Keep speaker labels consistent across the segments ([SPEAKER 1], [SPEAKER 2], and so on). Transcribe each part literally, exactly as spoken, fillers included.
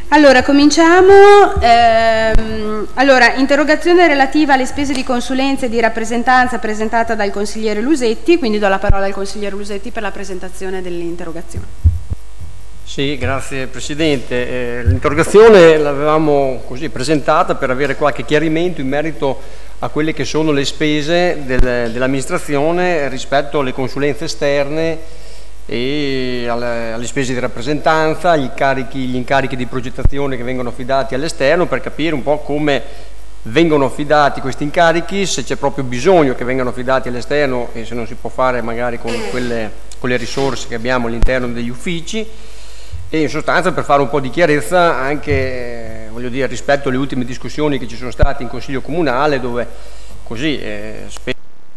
[SPEAKER 1] Allora, cominciamo. Ehm, allora, interrogazione relativa alle spese di consulenza e di rappresentanza presentata dal consigliere Lusetti, quindi do la parola al consigliere Lusetti per la presentazione dell'interrogazione.
[SPEAKER 2] Sì, grazie Presidente. Eh, l'interrogazione l'avevamo così presentata per avere qualche chiarimento in merito a quelle che sono le spese del, dell'amministrazione rispetto alle consulenze esterne e alle, alle spese di rappresentanza, gli incarichi, gli incarichi di progettazione che vengono affidati all'esterno, per capire un po' come vengono affidati questi incarichi, se c'è proprio bisogno che vengano affidati all'esterno e se non si può fare magari con, quelle, con le risorse che abbiamo all'interno degli uffici, e in sostanza per fare un po' di chiarezza anche eh, voglio dire, rispetto alle ultime discussioni che ci sono state in Consiglio Comunale, dove così eh, spesso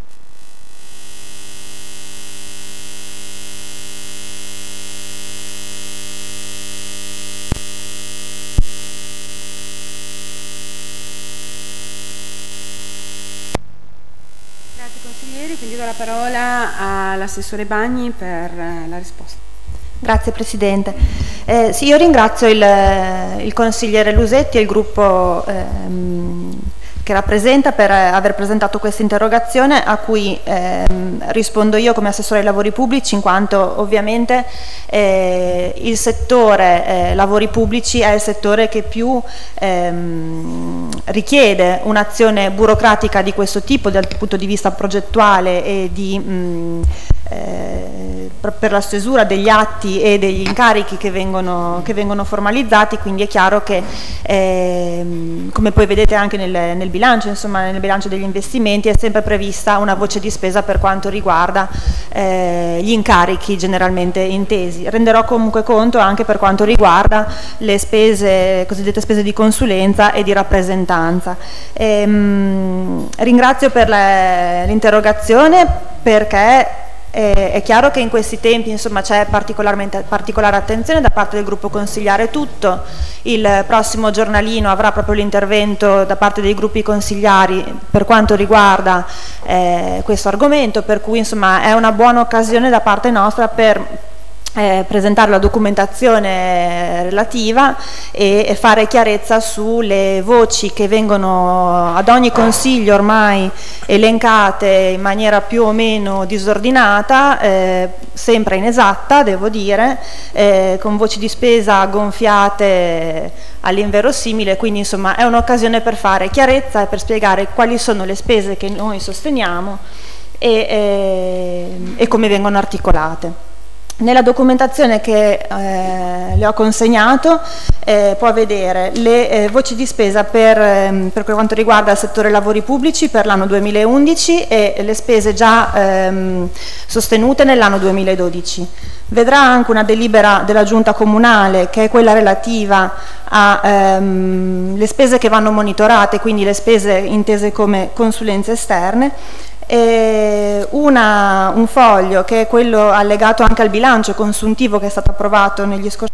[SPEAKER 1] quindi do la parola all'assessore Bagni per la risposta.
[SPEAKER 3] Grazie Presidente. Eh, sì, io ringrazio il, il consigliere Lusetti e il gruppo ehm, che rappresenta per aver presentato questa interrogazione, a cui ehm, rispondo io come assessore ai lavori pubblici, in quanto ovviamente eh, il settore eh, lavori pubblici è il settore che più ehm, richiede un'azione burocratica di questo tipo dal punto di vista progettuale e di mh, eh, per la stesura degli atti e degli incarichi che vengono, che vengono formalizzati, quindi è chiaro che ehm, come poi vedete anche nel, nel bilancio, insomma nel bilancio degli investimenti è sempre prevista una voce di spesa per quanto riguarda eh, gli incarichi generalmente intesi. Renderò comunque conto anche per quanto riguarda le spese, cosiddette spese di consulenza e di rappresentanza. Ehm, ringrazio per l'interrogazione perché Eh, è chiaro che in questi tempi insomma c'è particolarmente particolare attenzione da parte del gruppo consigliare tutto. Il prossimo giornalino avrà proprio l'intervento da parte dei gruppi consigliari per quanto riguarda eh, questo argomento, per cui insomma è una buona occasione da parte nostra per Eh, presentare la documentazione relativa e, e fare chiarezza sulle voci che vengono ad ogni consiglio ormai elencate in maniera più o meno disordinata, eh, sempre inesatta devo dire, eh, con voci di spesa gonfiate all'inverosimile, quindi insomma è un'occasione per fare chiarezza e per spiegare quali sono le spese che noi sosteniamo e, e, e come vengono articolate. Nella documentazione che eh, le ho consegnato eh, può vedere le eh, voci di spesa per, eh, per quanto riguarda il settore lavori pubblici per l'anno duemilaundici e le spese già ehm, sostenute nell'anno duemiladodici. Vedrà anche una delibera della Giunta Comunale che è quella relativa alle ehm, spese che vanno monitorate, quindi le spese intese come consulenze esterne. E una, un foglio che è quello allegato anche al bilancio consuntivo che è stato approvato negli scorsi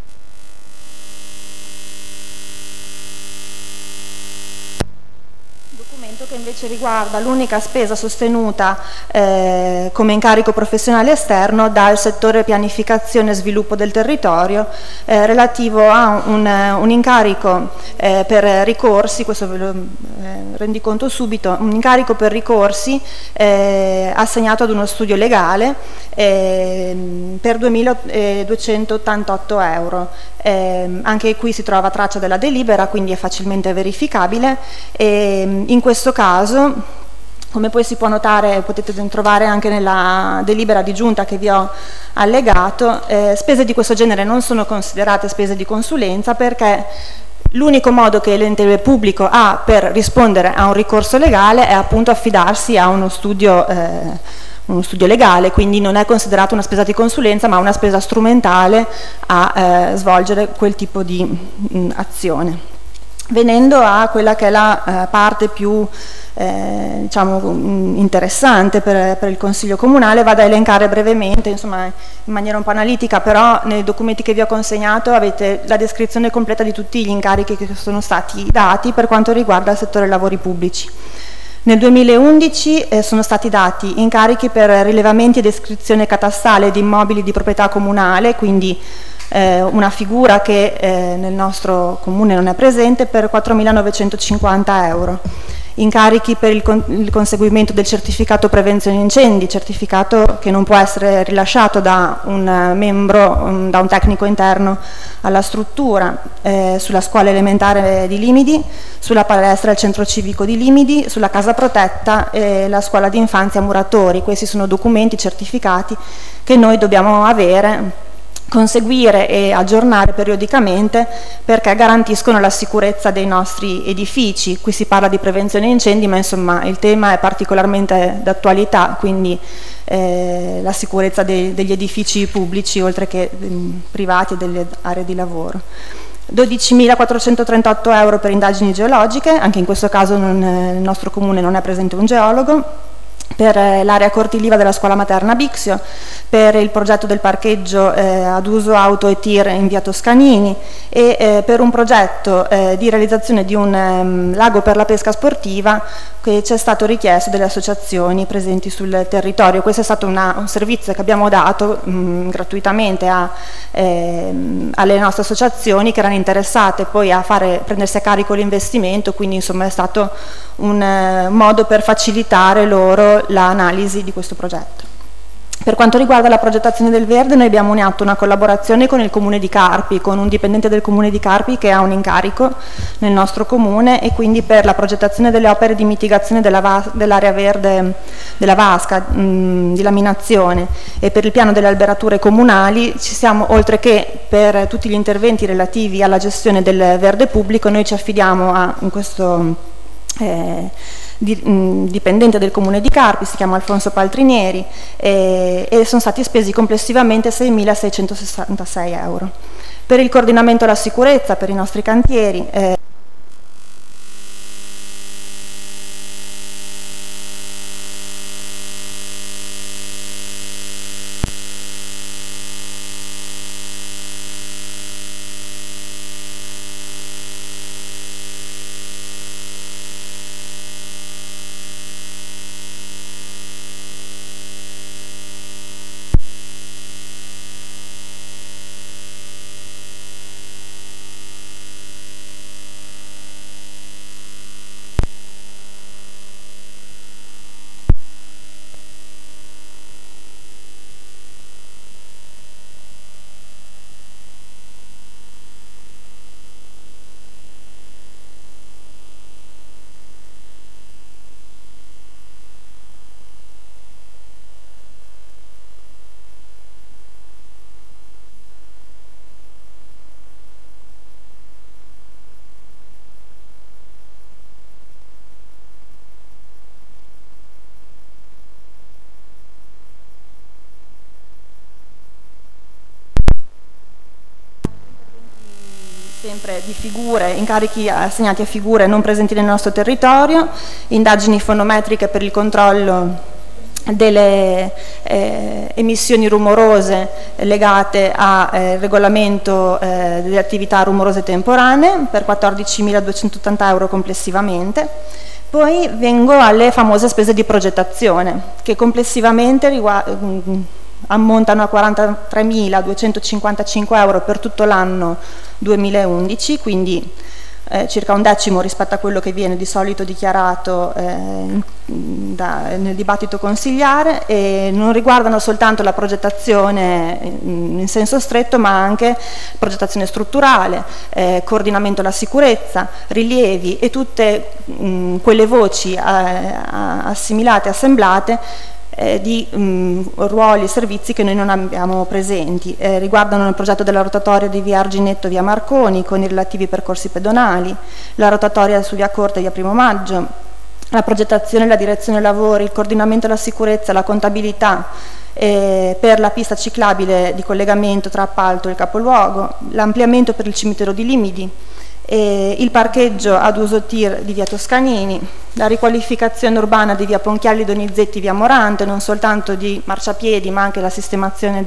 [SPEAKER 3] documento, che invece riguarda l'unica spesa sostenuta eh, come incarico professionale esterno dal settore pianificazione e sviluppo del territorio eh, relativo a un, un incarico eh, per ricorsi, questo ve lo eh, rendiconto subito, un incarico per ricorsi eh, assegnato ad uno studio legale eh, per duemiladuecentottantotto euro. Eh, anche qui si trova traccia della delibera, quindi è facilmente verificabile e in questo caso, come poi si può notare, potete trovare anche nella delibera di giunta che vi ho allegato, eh, spese di questo genere non sono considerate spese di consulenza perché l'unico modo che l'ente pubblico ha per rispondere a un ricorso legale è appunto affidarsi a uno studio eh, uno studio legale, quindi non è considerato una spesa di consulenza ma una spesa strumentale a eh, svolgere quel tipo di mh, azione. Venendo a quella che è la eh, parte più eh, diciamo, mh, interessante per, per il Consiglio Comunale, vado a elencare brevemente, insomma in maniera un po' analitica, però nei documenti che vi ho consegnato avete la descrizione completa di tutti gli incarichi che sono stati dati per quanto riguarda il settore lavori pubblici. Nel duemilaundici eh, sono stati dati incarichi per rilevamenti e descrizione catastale di immobili di proprietà comunale, quindi eh, una figura che eh, nel nostro comune non è presente, per quattromilanovecentocinquanta euro. Incarichi per il, con il conseguimento del certificato prevenzione incendi, certificato che non può essere rilasciato da un membro, um, da un tecnico interno alla struttura, eh, sulla scuola elementare di Limidi, sulla palestra del centro civico di Limidi, sulla casa protetta e la scuola di infanzia Muratori. Questi sono documenti certificati che noi dobbiamo avere, conseguire e aggiornare periodicamente, perché garantiscono la sicurezza dei nostri edifici. Qui si parla di prevenzione incendi, ma insomma il tema è particolarmente d'attualità, quindi eh, la sicurezza dei, degli edifici pubblici oltre che mh, privati e delle aree di lavoro. dodicimilaquattrocentotrentotto euro per indagini geologiche, anche in questo caso non, nel nostro comune non è presente un geologo. Per l'area cortiliva della scuola materna Bixio, per il progetto del parcheggio eh, ad uso auto e tir in via Toscanini e eh, per un progetto eh, di realizzazione di un um, lago per la pesca sportiva che ci è stato richiesto dalle associazioni presenti sul territorio. Questo è stato una, un servizio che abbiamo dato mh, gratuitamente a, eh, alle nostre associazioni che erano interessate poi a fare, prendersi a carico l'investimento, quindi insomma è stato un eh, modo per facilitare loro l'analisi di questo progetto. Per quanto riguarda la progettazione del verde, noi abbiamo in atto una collaborazione con il comune di Carpi, con un dipendente del comune di Carpi che ha un incarico nel nostro comune, e quindi per la progettazione delle opere di mitigazione dell'area dell verde della vasca, mh, di laminazione, e per il piano delle alberature comunali ci siamo, oltre che per tutti gli interventi relativi alla gestione del verde pubblico, noi ci affidiamo a in questo eh, Di, mh, dipendente del comune di Carpi, si chiama Alfonso Paltrinieri, e, e sono stati spesi complessivamente seimilaseicentosessantasei euro. Per il coordinamento alla sicurezza per i nostri cantieri eh, sempre di figure, incarichi assegnati a figure non presenti nel nostro territorio, indagini fonometriche per il controllo delle eh, emissioni rumorose legate al eh, regolamento eh, delle attività rumorose temporanee per quattordicimiladuecentottanta euro complessivamente. Poi vengo alle famose spese di progettazione, che complessivamente ammontano a quarantatremiladuecentocinquantacinque euro per tutto l'anno duemilaundici, quindi eh, circa un decimo rispetto a quello che viene di solito dichiarato eh, da, nel dibattito consigliare, e non riguardano soltanto la progettazione in, in senso stretto, ma anche progettazione strutturale, eh, coordinamento alla sicurezza, rilievi e tutte mh, quelle voci eh, assimilate, assemblate Eh, di mh, ruoli e servizi che noi non abbiamo presenti. Eh, riguardano il progetto della rotatoria di via Arginetto via Marconi con i relativi percorsi pedonali, la rotatoria su via Corte via Primo Maggio, la progettazione, la direzione lavori, il coordinamento alla sicurezza, la contabilità eh, per la pista ciclabile di collegamento tra appalto e il capoluogo, l'ampliamento per il cimitero di Limidi, eh, il parcheggio ad uso tir di via Toscanini, la riqualificazione urbana di via Ponchielli Donizetti via Morante, non soltanto di marciapiedi ma anche la sistemazione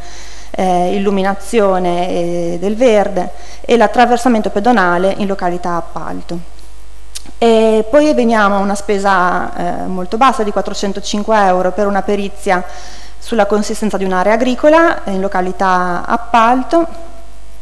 [SPEAKER 3] dell'illuminazione eh, del verde, e l'attraversamento pedonale in località Appalto. E poi veniamo a una spesa eh, molto bassa di quattrocentocinque euro per una perizia sulla consistenza di un'area agricola in località Appalto.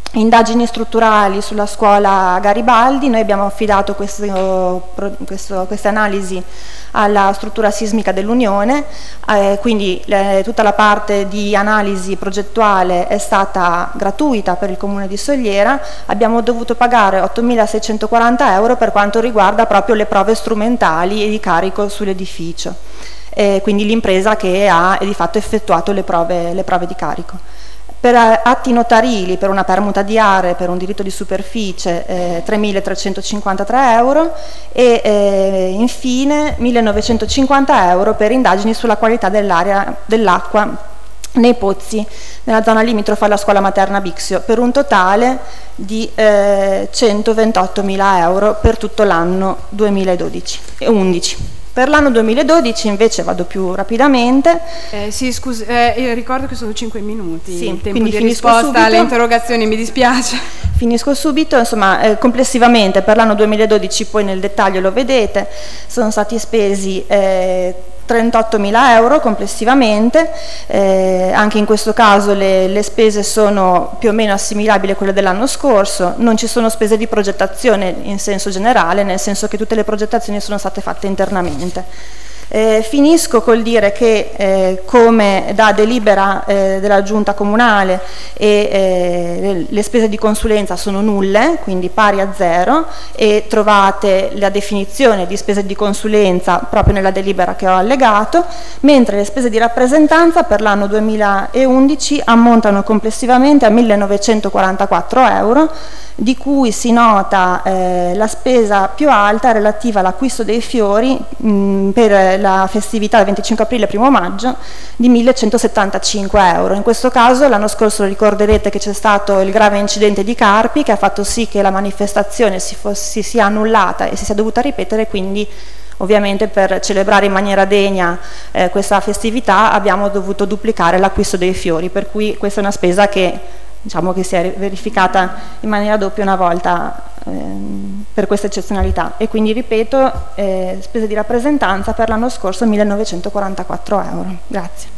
[SPEAKER 3] indagini strutturali sulla scuola Garibaldi. Noi abbiamo affidato questo, questo, queste analisi alla struttura sismica dell'Unione, eh, quindi le, tutta la parte di analisi progettuale è stata gratuita per il Comune di Sogliera. Abbiamo dovuto pagare ottomilaseicentoquaranta euro per quanto riguarda proprio le prove strumentali e di carico sull'edificio, eh, quindi l'impresa che ha di fatto effettuato le prove, le prove di carico. Per atti notarili, per una permuta di aree, per un diritto di superficie, eh, tremilatrecentocinquantatré euro e eh, infine millenovecentocinquanta euro per indagini sulla qualità dell'aria dell'acqua nei pozzi nella zona limitrofa alla scuola materna Bixio, per un totale di eh, centoventottomila euro per tutto l'anno duemiladodici e undici. Per l'anno duemiladodici invece vado più rapidamente.
[SPEAKER 1] Eh, sì, scusi, eh, ricordo che sono cinque minuti,
[SPEAKER 3] sì,
[SPEAKER 1] il tempo di risposta subito alle interrogazioni, mi dispiace.
[SPEAKER 3] Finisco subito, insomma, eh, complessivamente per l'anno duemiladodici, poi nel dettaglio lo vedete, sono stati spesi eh, trentottomila euro complessivamente, eh, anche in questo caso le, le spese sono più o meno assimilabili a quelle dell'anno scorso, non ci sono spese di progettazione in senso generale, nel senso che tutte le progettazioni sono state fatte internamente. Eh, finisco col dire che eh, come da delibera eh, della giunta comunale e, eh, le, le spese di consulenza sono nulle, quindi pari a zero, e trovate la definizione di spese di consulenza proprio nella delibera che ho allegato, mentre le spese di rappresentanza per l'anno duemilaundici ammontano complessivamente a millenovecentoquarantaquattro euro, di cui si nota eh, la spesa più alta relativa all'acquisto dei fiori mh, per la festività del venticinque aprile e primo maggio di millecentosettantacinque euro. In questo caso l'anno scorso ricorderete che c'è stato il grave incidente di Carpi che ha fatto sì che la manifestazione si, fosse, si sia annullata e si sia dovuta ripetere, quindi ovviamente per celebrare in maniera degna eh, questa festività abbiamo dovuto duplicare l'acquisto dei fiori, per cui questa è una spesa che diciamo che si è verificata in maniera doppia una volta ehm, per questa eccezionalità, e quindi ripeto, eh, spese di rappresentanza per l'anno scorso millenovecentoquarantaquattro euro. Grazie.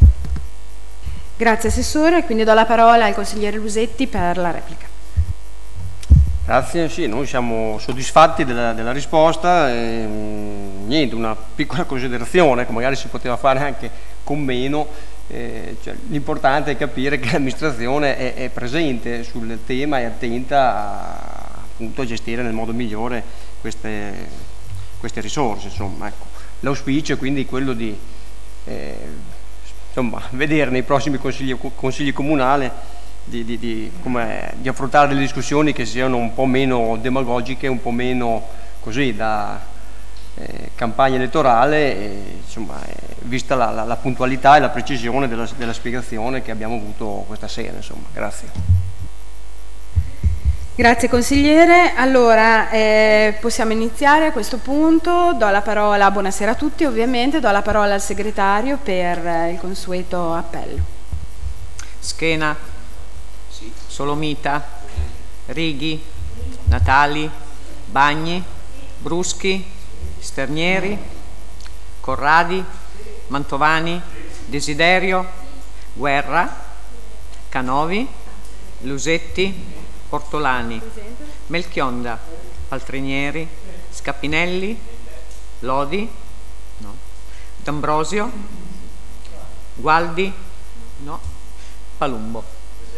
[SPEAKER 1] Grazie Assessore, quindi do la parola al consigliere Lusetti per la replica.
[SPEAKER 2] Grazie, sì, noi siamo soddisfatti della, della risposta, e, niente, una piccola considerazione che magari si poteva fare anche con meno. Eh, cioè, l'importante è capire che l'amministrazione è, è presente sul tema e attenta a, appunto, a gestire nel modo migliore queste, queste risorse. Insomma, ecco. L'auspicio è quindi quello di eh, insomma, vedere nei prossimi consigli, consigli comunali di, di, di, come, di affrontare delle discussioni che siano un po' meno demagogiche, un po' meno così da Eh, campagna elettorale, e, insomma, eh, vista la, la, la puntualità e la precisione della, della spiegazione che abbiamo avuto questa sera. Insomma, grazie.
[SPEAKER 1] Grazie consigliere. Allora eh, possiamo iniziare a questo punto. Do la parola, buonasera a tutti ovviamente, do la parola al segretario per eh, il consueto appello.
[SPEAKER 4] Schena, sì. Solomita, Righi, Natali, Bagni, Bruschi, Sternieri, Corradi, Mantovani, Desiderio, Guerra, Canovi, Lusetti, Ortolani, Melchionda, Paltrinieri, Scapinelli, Lodi, no. D'Ambrosio, Gualdi, no. Palumbo.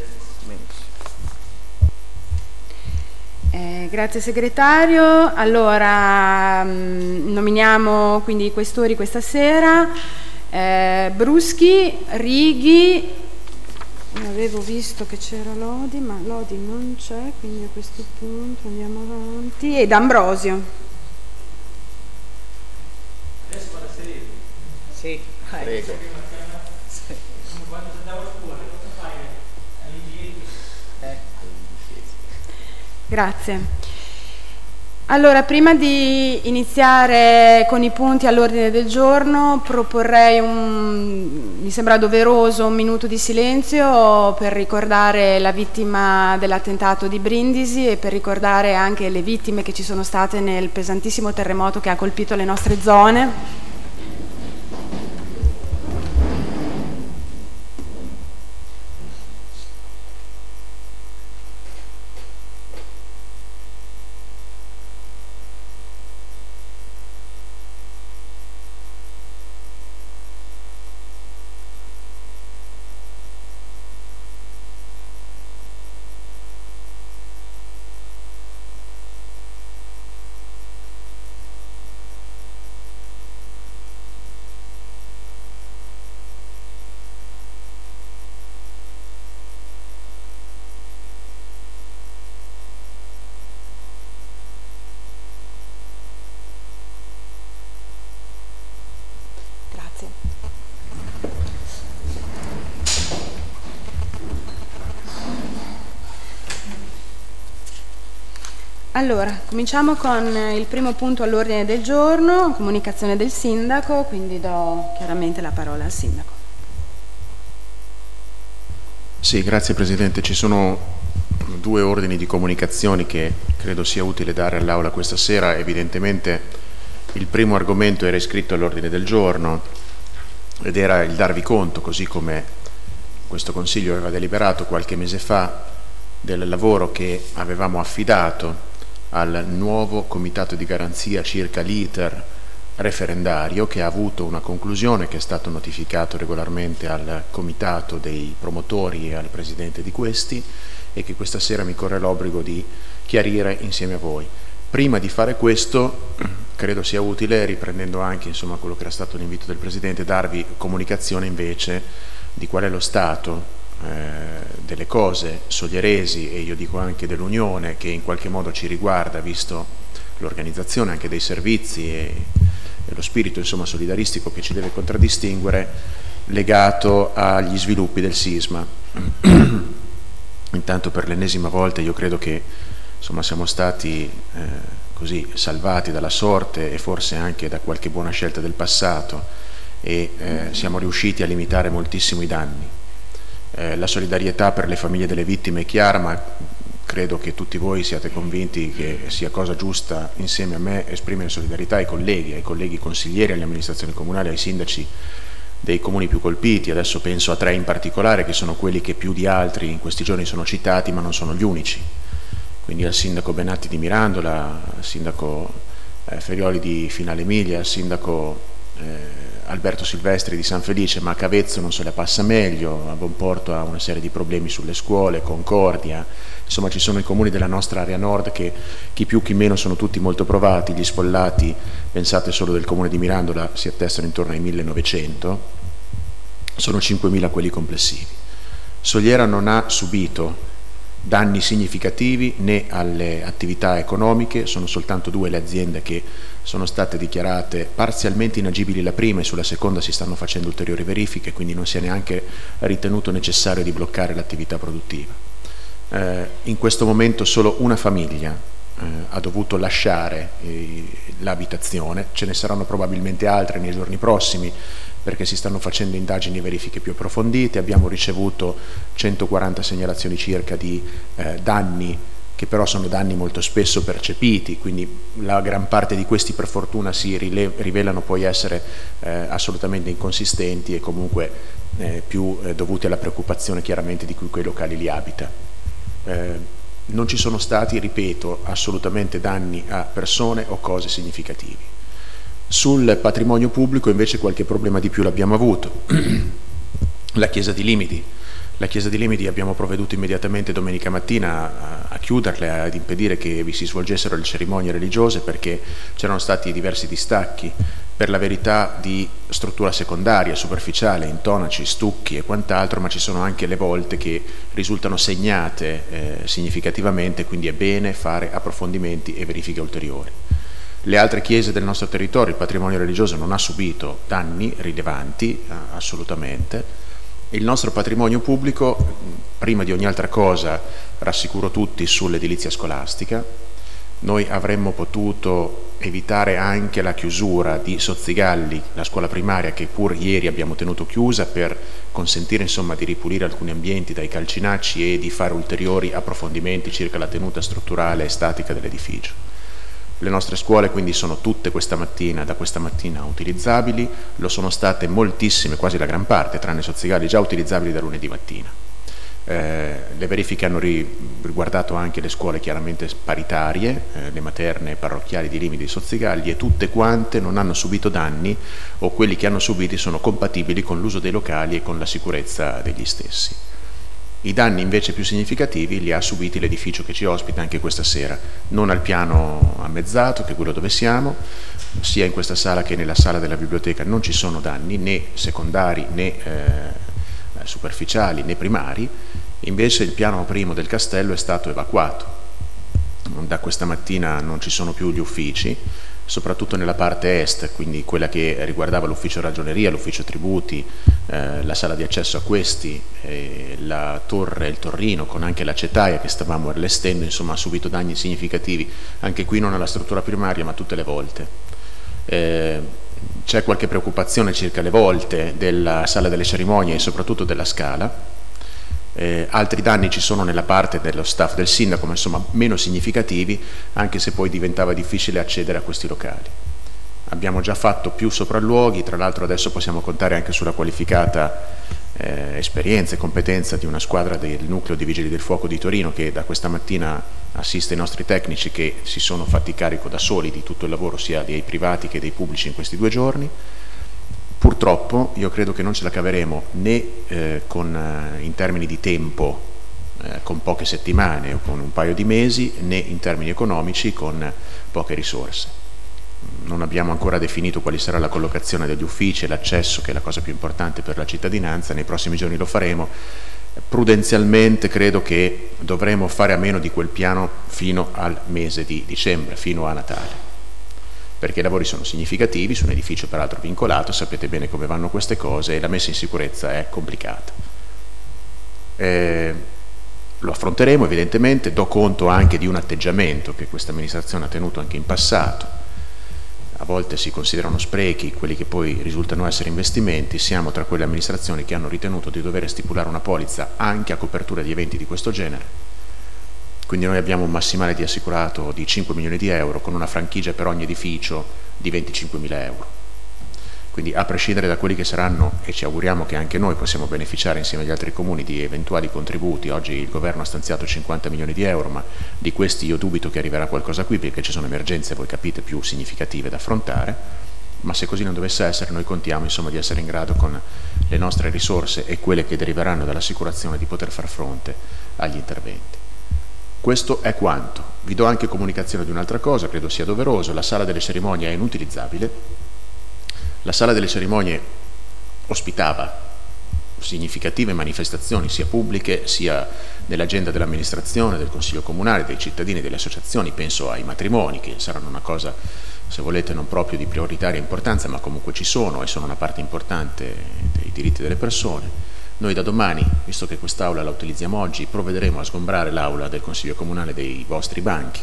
[SPEAKER 1] Eh, grazie segretario. Allora mh, nominiamo quindi i questori questa sera. eh, Bruschi, Righi, avevo visto che c'era Lodi, ma Lodi non c'è, quindi a questo punto andiamo avanti, e D'Ambrosio.
[SPEAKER 4] Adesso vado a sedere. Sì, prego.
[SPEAKER 1] Grazie. Allora, prima di iniziare con i punti all'ordine del giorno, proporrei un, mi sembra doveroso, un minuto di silenzio per ricordare la vittima dell'attentato di Brindisi e per ricordare anche le vittime che ci sono state nel pesantissimo terremoto che ha colpito le nostre zone. Allora, cominciamo con il primo punto all'ordine del giorno, comunicazione del sindaco, quindi do chiaramente la parola al sindaco.
[SPEAKER 5] Sì, grazie Presidente. Ci sono due ordini di comunicazioni che credo sia utile dare all'Aula questa sera. Evidentemente il primo argomento era iscritto all'ordine del giorno ed era il darvi conto, così come questo Consiglio aveva deliberato qualche mese fa, del lavoro che avevamo affidato al nuovo Comitato di Garanzia circa l'iter referendario, che ha avuto una conclusione, che è stato notificato regolarmente al Comitato dei promotori e al Presidente di questi, e che questa sera mi corre l'obbligo di chiarire insieme a voi. Prima di fare questo, credo sia utile, riprendendo anche insomma, quello che era stato l'invito del Presidente, darvi comunicazione invece di qual è lo stato Eh, delle cose soglieresi, e io dico anche dell'Unione, che in qualche modo ci riguarda, visto l'organizzazione anche dei servizi e, e lo spirito insomma solidaristico che ci deve contraddistinguere, legato agli sviluppi del sisma. Intanto, per l'ennesima volta, io credo che insomma siamo stati eh, così salvati dalla sorte e forse anche da qualche buona scelta del passato, e eh, siamo riusciti a limitare moltissimo i danni. Eh, la solidarietà per le famiglie delle vittime è chiara, ma credo che tutti voi siate convinti che sia cosa giusta, insieme a me, esprimere solidarietà ai colleghi, ai colleghi consiglieri, alle amministrazioni comunali, ai sindaci dei comuni più colpiti. Adesso penso a tre in particolare, che sono quelli che più di altri in questi giorni sono citati, ma non sono gli unici. Quindi al sindaco Benatti di Mirandola, al sindaco eh, Ferioli di Finale Emilia, al sindaco eh, Alberto Silvestri di San Felice, ma Cavezzo non se la passa meglio, a Bonporto ha una serie di problemi sulle scuole, Concordia, insomma ci sono i comuni della nostra area nord che chi più chi meno sono tutti molto provati. Gli sfollati, pensate solo del comune di Mirandola, si attestano intorno ai millenovecento, sono cinquemila quelli complessivi. Soliera non ha subito danni significativi né alle attività economiche, sono soltanto due le aziende che sono state dichiarate parzialmente inagibili la prima, e sulla seconda si stanno facendo ulteriori verifiche, quindi non si è neanche ritenuto necessario di bloccare l'attività produttiva. Eh, in questo momento solo una famiglia eh, ha dovuto lasciare eh, l'abitazione, ce ne saranno probabilmente altre nei giorni prossimi, perché si stanno facendo indagini e verifiche più approfondite. Abbiamo ricevuto centoquaranta segnalazioni circa di eh, danni, che però sono danni molto spesso percepiti, quindi la gran parte di questi per fortuna si rivelano poi essere eh, assolutamente inconsistenti e comunque eh, più eh, dovuti alla preoccupazione chiaramente di cui quei locali li abita. Eh, non ci sono stati, ripeto, assolutamente danni a persone o cose significativi. Sul patrimonio pubblico invece qualche problema di più l'abbiamo avuto. La chiesa di Limidi. La chiesa di Limidi abbiamo provveduto immediatamente domenica mattina a, a chiuderle, ad impedire che vi si svolgessero le cerimonie religiose, perché c'erano stati diversi distacchi, per la verità di struttura secondaria, superficiale, intonaci, stucchi e quant'altro, ma ci sono anche le volte che risultano segnate eh, significativamente, quindi è bene fare approfondimenti e verifiche ulteriori. Le altre chiese del nostro territorio, il patrimonio religioso non ha subito danni rilevanti, assolutamente. Il nostro patrimonio pubblico, prima di ogni altra cosa, rassicuro tutti sull'edilizia scolastica. Noi avremmo potuto evitare anche la chiusura di Sozzigalli, la scuola primaria, che pur ieri abbiamo tenuto chiusa, per consentire insomma di ripulire alcuni ambienti dai calcinacci e di fare ulteriori approfondimenti circa la tenuta strutturale e statica dell'edificio. Le nostre scuole quindi sono tutte questa mattina, da questa mattina utilizzabili, lo sono state moltissime, quasi la gran parte, tranne Sozzigalli, già utilizzabili da lunedì mattina. Eh, le verifiche hanno riguardato anche le scuole chiaramente paritarie, eh, le materne parrocchiali di Limidi e Sozzigalli, e tutte quante non hanno subito danni, o quelli che hanno subiti sono compatibili con l'uso dei locali e con la sicurezza degli stessi. I danni invece più significativi li ha subiti l'edificio che ci ospita anche questa sera, non al piano ammezzato, che è quello dove siamo, sia in questa sala che nella sala della biblioteca non ci sono danni né secondari né eh, superficiali né primari. Invece il piano primo del castello è stato evacuato. Da questa mattina non ci sono più gli uffici, soprattutto nella parte est, quindi quella che riguardava l'ufficio ragioneria, l'ufficio tributi, eh, la sala di accesso a questi, eh, la torre, il torrino, con anche la cetaia che stavamo allestendo, insomma ha subito danni significativi, anche qui non alla struttura primaria ma tutte le volte. Eh, c'è qualche preoccupazione circa le volte della sala delle cerimonie e soprattutto della scala. Eh, altri danni ci sono nella parte dello staff del sindaco, ma insomma meno significativi, anche se poi diventava difficile accedere a questi locali. Abbiamo già fatto più sopralluoghi, tra l'altro adesso possiamo contare anche sulla qualificata eh, esperienza e competenza di una squadra del nucleo di vigili del fuoco di Torino, che da questa mattina assiste i nostri tecnici, che si sono fatti carico da soli di tutto il lavoro sia dei privati che dei pubblici in questi due giorni. Purtroppo io credo che non ce la caveremo né eh, con, eh, in termini di tempo eh, con poche settimane o con un paio di mesi, né in termini economici con poche risorse. Non abbiamo ancora definito quale sarà la collocazione degli uffici e l'accesso, che è la cosa più importante per la cittadinanza. Nei prossimi giorni lo faremo. Prudenzialmente credo che dovremo fare a meno di quel piano fino al mese di dicembre, fino a Natale, perché i lavori sono significativi, su un edificio peraltro vincolato, sapete bene come vanno queste cose e la messa in sicurezza è complicata. Eh, lo affronteremo evidentemente, do conto anche di un atteggiamento che questa amministrazione ha tenuto anche in passato. A volte si considerano sprechi quelli che poi risultano essere investimenti. Siamo tra quelle amministrazioni che hanno ritenuto di dover stipulare una polizza anche a copertura di eventi di questo genere. Quindi noi abbiamo un massimale di assicurato di cinque milioni di euro con una franchigia per ogni edificio di venticinquemila euro. Quindi a prescindere da quelli che saranno, e ci auguriamo che anche noi possiamo beneficiare insieme agli altri comuni di eventuali contributi, oggi il governo ha stanziato cinquanta milioni di euro, ma di questi io dubito che arriverà qualcosa qui, perché ci sono emergenze, voi capite, più significative da affrontare, ma se così non dovesse essere noi contiamo insomma di essere in grado con le nostre risorse e quelle che deriveranno dall'assicurazione di poter far fronte agli interventi. Questo è quanto. Vi do anche comunicazione di un'altra cosa, credo sia doveroso: la sala delle cerimonie è inutilizzabile. La sala delle cerimonie ospitava significative manifestazioni, sia pubbliche sia nell'agenda dell'amministrazione, del Consiglio Comunale, dei cittadini, delle associazioni. Penso ai matrimoni, che saranno una cosa, se volete, non proprio di prioritaria importanza, ma comunque ci sono e sono una parte importante dei diritti delle persone. Noi da domani, visto che quest'aula la utilizziamo oggi, provvederemo a sgombrare l'aula del Consiglio Comunale dei vostri banchi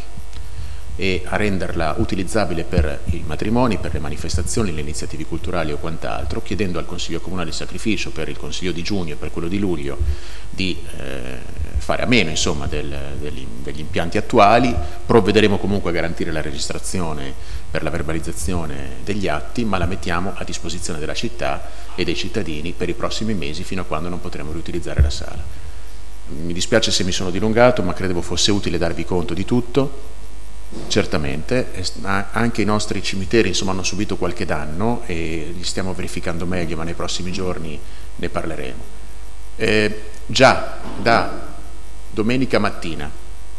[SPEAKER 5] e a renderla utilizzabile per i matrimoni, per le manifestazioni, le iniziative culturali o quant'altro, chiedendo al Consiglio Comunale il sacrificio per il Consiglio di giugno e per quello di luglio di eh, fare a meno insomma, del, degli, degli impianti attuali. Provvederemo comunque a garantire la registrazione per la verbalizzazione degli atti, ma la mettiamo a disposizione della città e dei cittadini per i prossimi mesi, fino a quando non potremo riutilizzare la sala. Mi dispiace se mi sono dilungato, ma credevo fosse utile darvi conto di tutto. Certamente anche i nostri cimiteri insomma, hanno subito qualche danno e li stiamo verificando meglio, ma nei prossimi giorni ne parleremo. Eh, già da domenica mattina,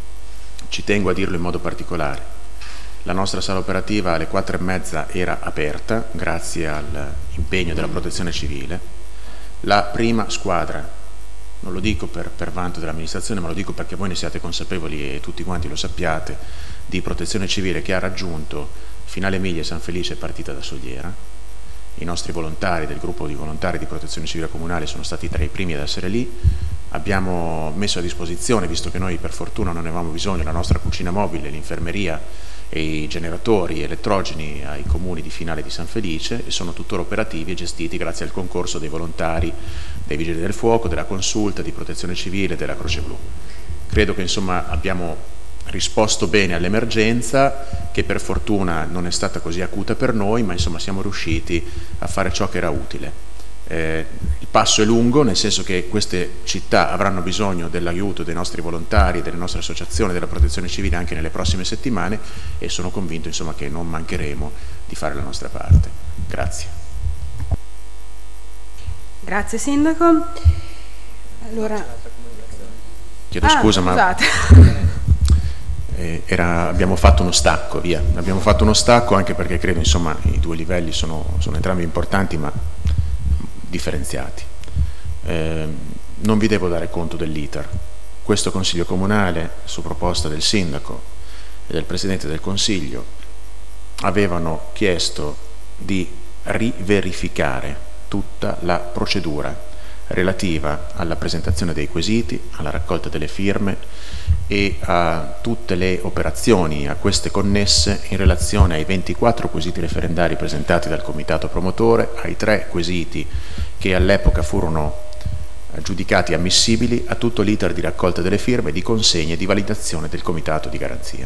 [SPEAKER 5] ci tengo a dirlo in modo particolare, la nostra sala operativa alle quattro e mezza era aperta grazie all'impegno della Protezione Civile. La prima squadra, non lo dico per, per vanto dell'amministrazione, ma lo dico perché voi ne siate consapevoli e tutti quanti lo sappiate, di Protezione Civile, che ha raggiunto Finale Emilia e San Felice, è partita da Soliera. I nostri volontari del gruppo di volontari di Protezione Civile Comunale sono stati tra i primi ad essere lì. Abbiamo messo a disposizione, visto che noi per fortuna non ne avevamo bisogno, la nostra cucina mobile, l'infermeria e i generatori elettrogeni ai comuni di Finale e di San Felice, e sono tuttora operativi e gestiti grazie al concorso dei volontari, dei Vigili del Fuoco, della Consulta, di Protezione Civile e della Croce Blu. Credo che insomma abbiamo risposto bene all'emergenza, che per fortuna non è stata così acuta per noi, ma insomma siamo riusciti a fare ciò che era utile. Eh, il passo è lungo, nel senso che queste città avranno bisogno dell'aiuto dei nostri volontari, delle nostre associazioni, della Protezione Civile anche nelle prossime settimane, e sono convinto insomma che non mancheremo di fare la nostra parte. Grazie.
[SPEAKER 1] Grazie Sindaco. Allora...
[SPEAKER 5] Chiedo
[SPEAKER 1] ah,
[SPEAKER 5] scusa,
[SPEAKER 1] scusate.
[SPEAKER 5] ma eh, era, abbiamo fatto uno stacco, via. Abbiamo fatto uno stacco anche perché credo insomma i due livelli sono, sono entrambi importanti, ma differenziati. Eh, non vi devo dare conto dell'iter. Questo Consiglio Comunale, su proposta del Sindaco e del Presidente del Consiglio, avevano chiesto di riverificare tutta la procedura relativa alla presentazione dei quesiti, alla raccolta delle firme e a tutte le operazioni a queste connesse in relazione ai ventiquattro quesiti referendari presentati dal comitato promotore, ai tre quesiti che all'epoca furono giudicati ammissibili, a tutto l'iter di raccolta delle firme, di consegna e di validazione del comitato di garanzia.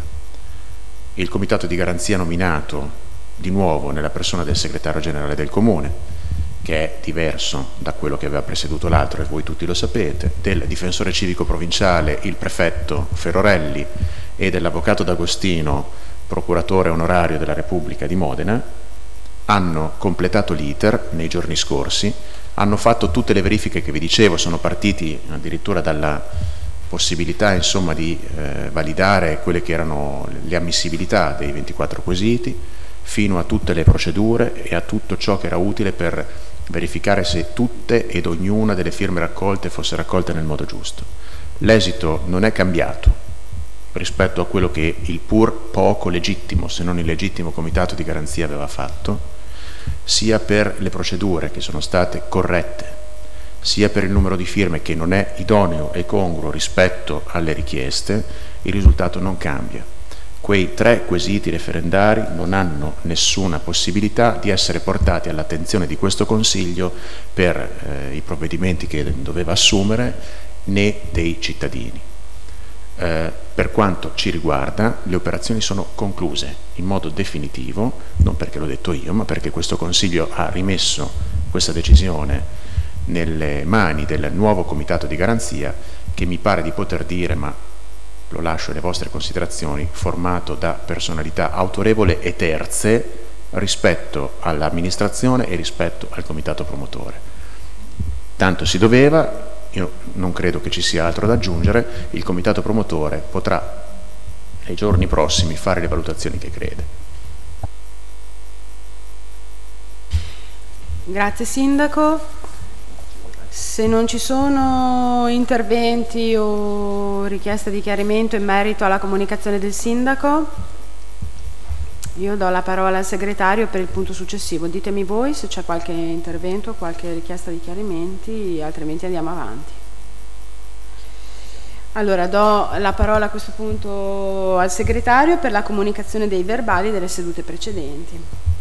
[SPEAKER 5] Il comitato di garanzia nominato di nuovo nella persona del segretario generale del comune, che è diverso da quello che aveva preceduto l'altro e voi tutti lo sapete, del difensore civico provinciale, il prefetto Ferrorelli, e dell'avvocato D'Agostino, procuratore onorario della Repubblica di Modena, hanno completato l'iter nei giorni scorsi, hanno fatto tutte le verifiche che vi dicevo, sono partiti addirittura dalla possibilità insomma di eh, validare quelle che erano le ammissibilità dei ventiquattro quesiti, fino a tutte le procedure e a tutto ciò che era utile per verificare se tutte ed ognuna delle firme raccolte fosse raccolta nel modo giusto. L'esito non è cambiato rispetto a quello che il pur poco legittimo, se non illegittimo, comitato di garanzia aveva fatto, sia per le procedure che sono state corrette, sia per il numero di firme che non è idoneo e congruo rispetto alle richieste. Il risultato non cambia. Quei tre quesiti referendari non hanno nessuna possibilità di essere portati all'attenzione di questo Consiglio per eh, i provvedimenti che doveva assumere, né dei cittadini. Eh, per quanto ci riguarda, le operazioni sono concluse in modo definitivo, non perché l'ho detto io, ma perché questo Consiglio ha rimesso questa decisione nelle mani del nuovo comitato di garanzia, che mi pare di poter dire, ma lo lascio alle vostre considerazioni, formato da personalità autorevole e terze rispetto all'amministrazione e rispetto al comitato promotore. Tanto si doveva, io non credo che ci sia altro da aggiungere, il comitato promotore potrà nei giorni prossimi fare le valutazioni che crede.
[SPEAKER 1] Grazie Sindaco. Se non ci sono interventi o richieste di chiarimento in merito alla comunicazione del Sindaco, io do la parola al segretario per il punto successivo. Ditemi voi se c'è qualche intervento, qualche richiesta di chiarimenti, altrimenti andiamo avanti. Allora, do la parola a questo punto al segretario per la comunicazione dei verbali delle sedute precedenti.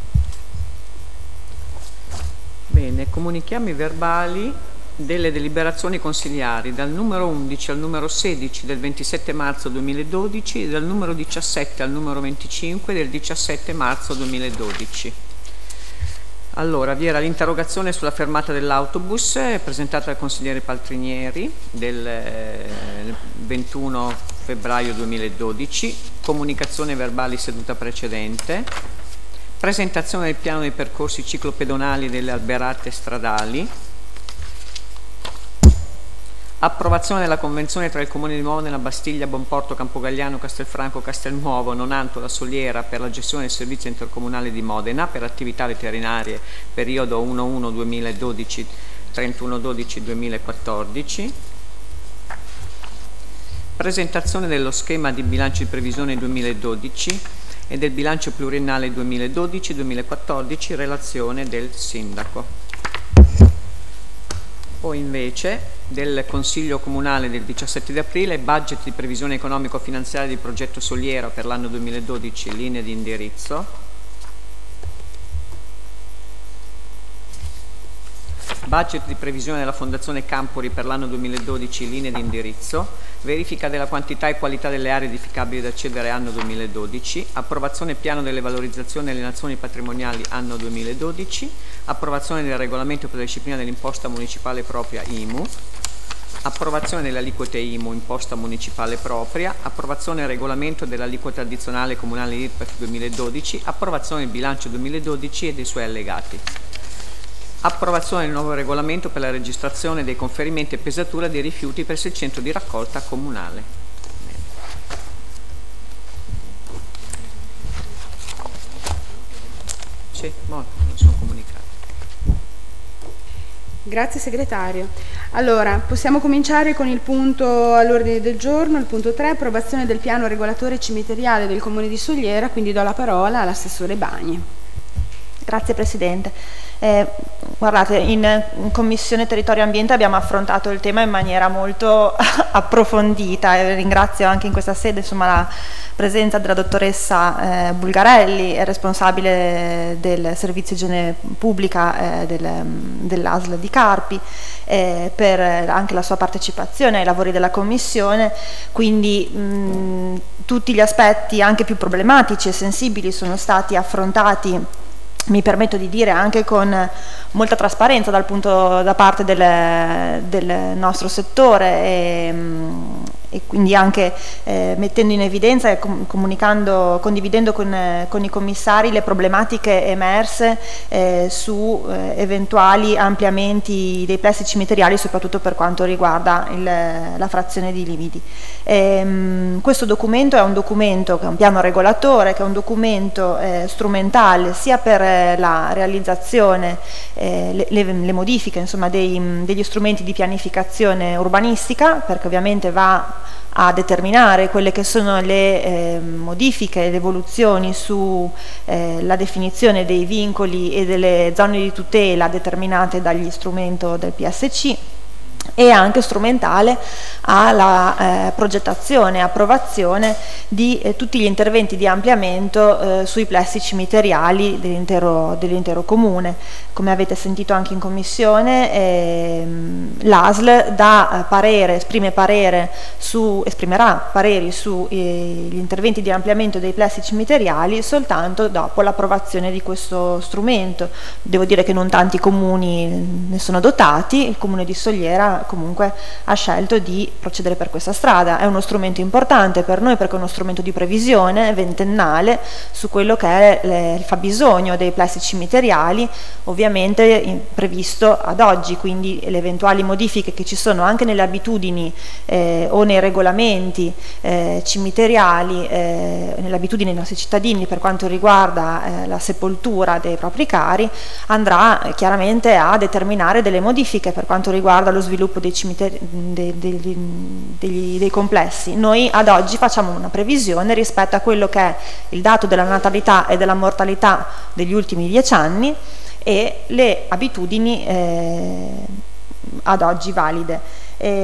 [SPEAKER 4] Bene, comunichiamo i verbali delle deliberazioni consigliari dal numero undici al numero sedici del ventisette marzo duemiladodici e dal numero diciassette al numero venticinque del diciassette marzo duemiladodici. Allora, vi era l'interrogazione sulla fermata dell'autobus presentata dal consigliere Paltrinieri del ventuno febbraio duemiladodici, comunicazione verbali seduta precedente, presentazione del piano dei percorsi ciclopedonali delle alberate stradali, approvazione della convenzione tra il Comune di Modena, Bastiglia, Bonporto, Campogalliano, Castelfranco, Castelnuovo, Nonanto, La Soliera per la gestione del servizio intercomunale di Modena per attività veterinarie periodo uno uno duemiladodici trentuno dodici duemilaquattordici, presentazione dello schema di bilancio di previsione duemiladodici e del bilancio pluriennale duemiladodici duemilaquattordici, relazione del Sindaco. Poi invece del Consiglio Comunale del diciassette di aprile, budget di previsione economico-finanziaria di progetto Soliera per l'anno duemiladodici, linee di indirizzo. Budget di previsione della Fondazione Campori per l'anno duemiladodici, linee di indirizzo. Verifica della quantità e qualità delle aree edificabili da accedere anno duemiladodici, approvazione piano delle valorizzazioni e alienazioni patrimoniali anno duemiladodici, approvazione del regolamento per la disciplina dell'imposta municipale propria I M U, approvazione delle aliquote I M U imposta municipale propria, approvazione del regolamento dell'aliquota addizionale comunale I R P E F duemiladodici, approvazione del bilancio duemiladodici e dei suoi allegati. Approvazione del nuovo regolamento per la registrazione dei conferimenti e pesatura dei rifiuti presso il centro di raccolta comunale. Sì, molto, non sono comunicati.
[SPEAKER 1] Grazie segretario. Allora, possiamo cominciare con il punto all'ordine del giorno, il punto tre, approvazione del piano regolatore cimiteriale del Comune di Sogliera, quindi do la parola all'assessore Bagni.
[SPEAKER 3] Grazie Presidente. Eh, guardate, in, in Commissione Territorio e Ambiente abbiamo affrontato il tema in maniera molto approfondita e ringrazio anche in questa sede insomma, la presenza della dottoressa eh, Bulgarelli, responsabile del Servizio Igiene Pubblica eh, del, dell'A S L di Carpi, eh, per anche la sua partecipazione ai lavori della Commissione, quindi mh, tutti gli aspetti anche più problematici e sensibili sono stati affrontati, mi permetto di dire anche con molta trasparenza dal punto, da parte del, del nostro settore e, e quindi anche eh, mettendo in evidenza e com comunicando, condividendo con, eh, con i commissari le problematiche emerse eh, su eh, eventuali ampliamenti dei plessi cimiteriali, soprattutto per quanto riguarda il, la frazione di Limidi. E, mh, questo documento è un documento che è un piano regolatore, che è un documento eh, strumentale sia per eh, la realizzazione, eh, le, le, le modifiche insomma, dei, degli strumenti di pianificazione urbanistica, perché ovviamente va a determinare quelle che sono le eh, modifiche, le evoluzioni sulla eh, definizione dei vincoli e delle zone di tutela determinate dagli strumenti del P S C, e anche strumentale alla eh, progettazione e approvazione di eh, tutti gli interventi di ampliamento eh, sui plessi cimiteriali dell'intero dell'intero comune. Come avete sentito anche in commissione, ehm, l'A S L dà eh, parere, esprime parere su, esprimerà pareri sugli eh, interventi di ampliamento dei plessi cimiteriali soltanto dopo l'approvazione di questo strumento. Devo dire che non tanti comuni ne sono dotati, il comune di Sogliera comunque ha scelto di procedere per questa strada. È uno strumento importante per noi perché è uno strumento di previsione ventennale su quello che è le, il fabbisogno dei plessi cimiteriali, ovviamente in, previsto ad oggi, quindi le eventuali modifiche che ci sono anche nelle abitudini eh, o nei regolamenti eh, cimiteriali, eh, nelle abitudini dei nostri cittadini per quanto riguarda eh, la sepoltura dei propri cari, andrà eh, chiaramente a determinare delle modifiche per quanto riguarda lo sviluppo dei cimiteri, dei, dei, dei, dei complessi. Noi ad oggi facciamo una previsione rispetto a quello che è il dato della natalità e della mortalità degli ultimi dieci anni e le abitudini eh, ad oggi valide.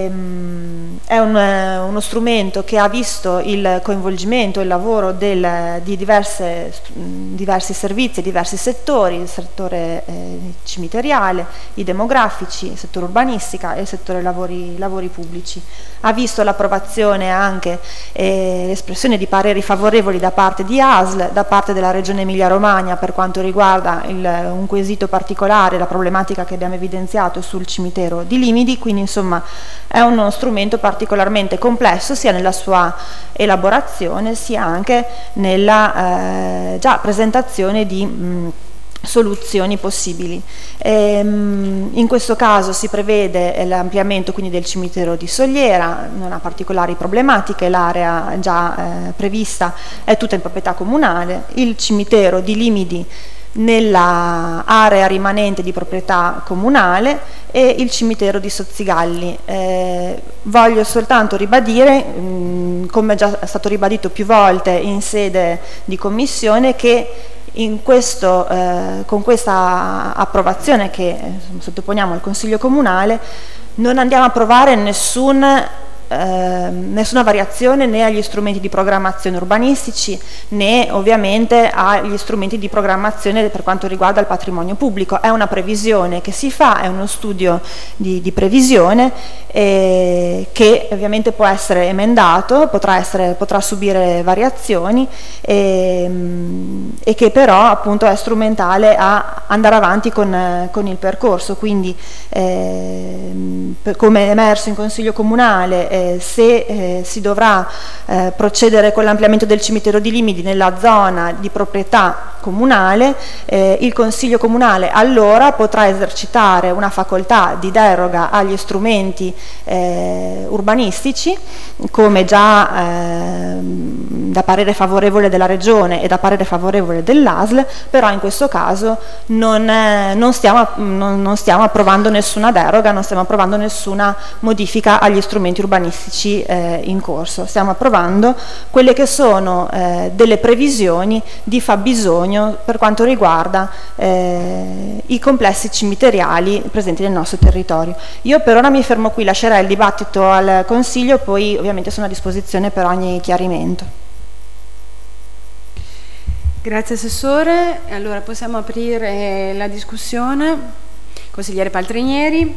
[SPEAKER 3] Ehm, è un, uno strumento che ha visto il coinvolgimento, il lavoro del, di diverse, diversi servizi, diversi settori, il settore eh, cimiteriale, i demografici, il settore urbanistica e il settore lavori, lavori pubblici. Ha visto l'approvazione anche e eh, l'espressione di pareri favorevoli da parte di A S L, da parte della Regione Emilia-Romagna per quanto riguarda il, un quesito particolare, la problematica che abbiamo evidenziato sul cimitero di Limidi, quindi insomma è uno strumento particolarmente complesso sia nella sua elaborazione sia anche nella eh, già presentazione di mh, soluzioni possibili. Ehm, in questo caso si prevede l'ampliamento quindi del cimitero di Sogliera, non ha particolari problematiche, l'area già eh, prevista è tutta in proprietà comunale, il cimitero di Limidi nella area rimanente di proprietà comunale e il cimitero di Sozzigalli. Eh, voglio soltanto ribadire, mh, come già è stato ribadito più volte in sede di commissione, che in questo, eh, con questa approvazione che eh, sottoponiamo al Consiglio Comunale non andiamo a approvare nessun Eh, nessuna variazione né agli strumenti di programmazione urbanistici né ovviamente agli strumenti di programmazione per quanto riguarda il patrimonio pubblico. È una previsione che si fa, è uno studio di, di previsione eh, che ovviamente può essere emendato, potrà, essere, potrà subire variazioni eh, e che però appunto è strumentale a andare avanti con, con il percorso. Quindi eh, come è emerso in Consiglio Comunale eh, se eh, si dovrà eh, procedere con l'ampliamento del cimitero di Limidi nella zona di proprietà comunale, eh, il Consiglio Comunale allora potrà esercitare una facoltà di deroga agli strumenti eh, urbanistici, come già eh, da parere favorevole della Regione e da parere favorevole dell'A S L, però in questo caso non, eh, non, stiamo, non, non stiamo approvando nessuna deroga, non stiamo approvando nessuna modifica agli strumenti urbanistici eh, in corso, stiamo approvando quelle che sono eh, delle previsioni di fabbisogno per quanto riguarda eh, i complessi cimiteriali presenti nel nostro territorio. Io per ora mi fermo qui, lascerei il dibattito al Consiglio, poi ovviamente sono a disposizione per ogni chiarimento.
[SPEAKER 1] Grazie Assessore, allora possiamo aprire la discussione. Consigliere Paltrinieri.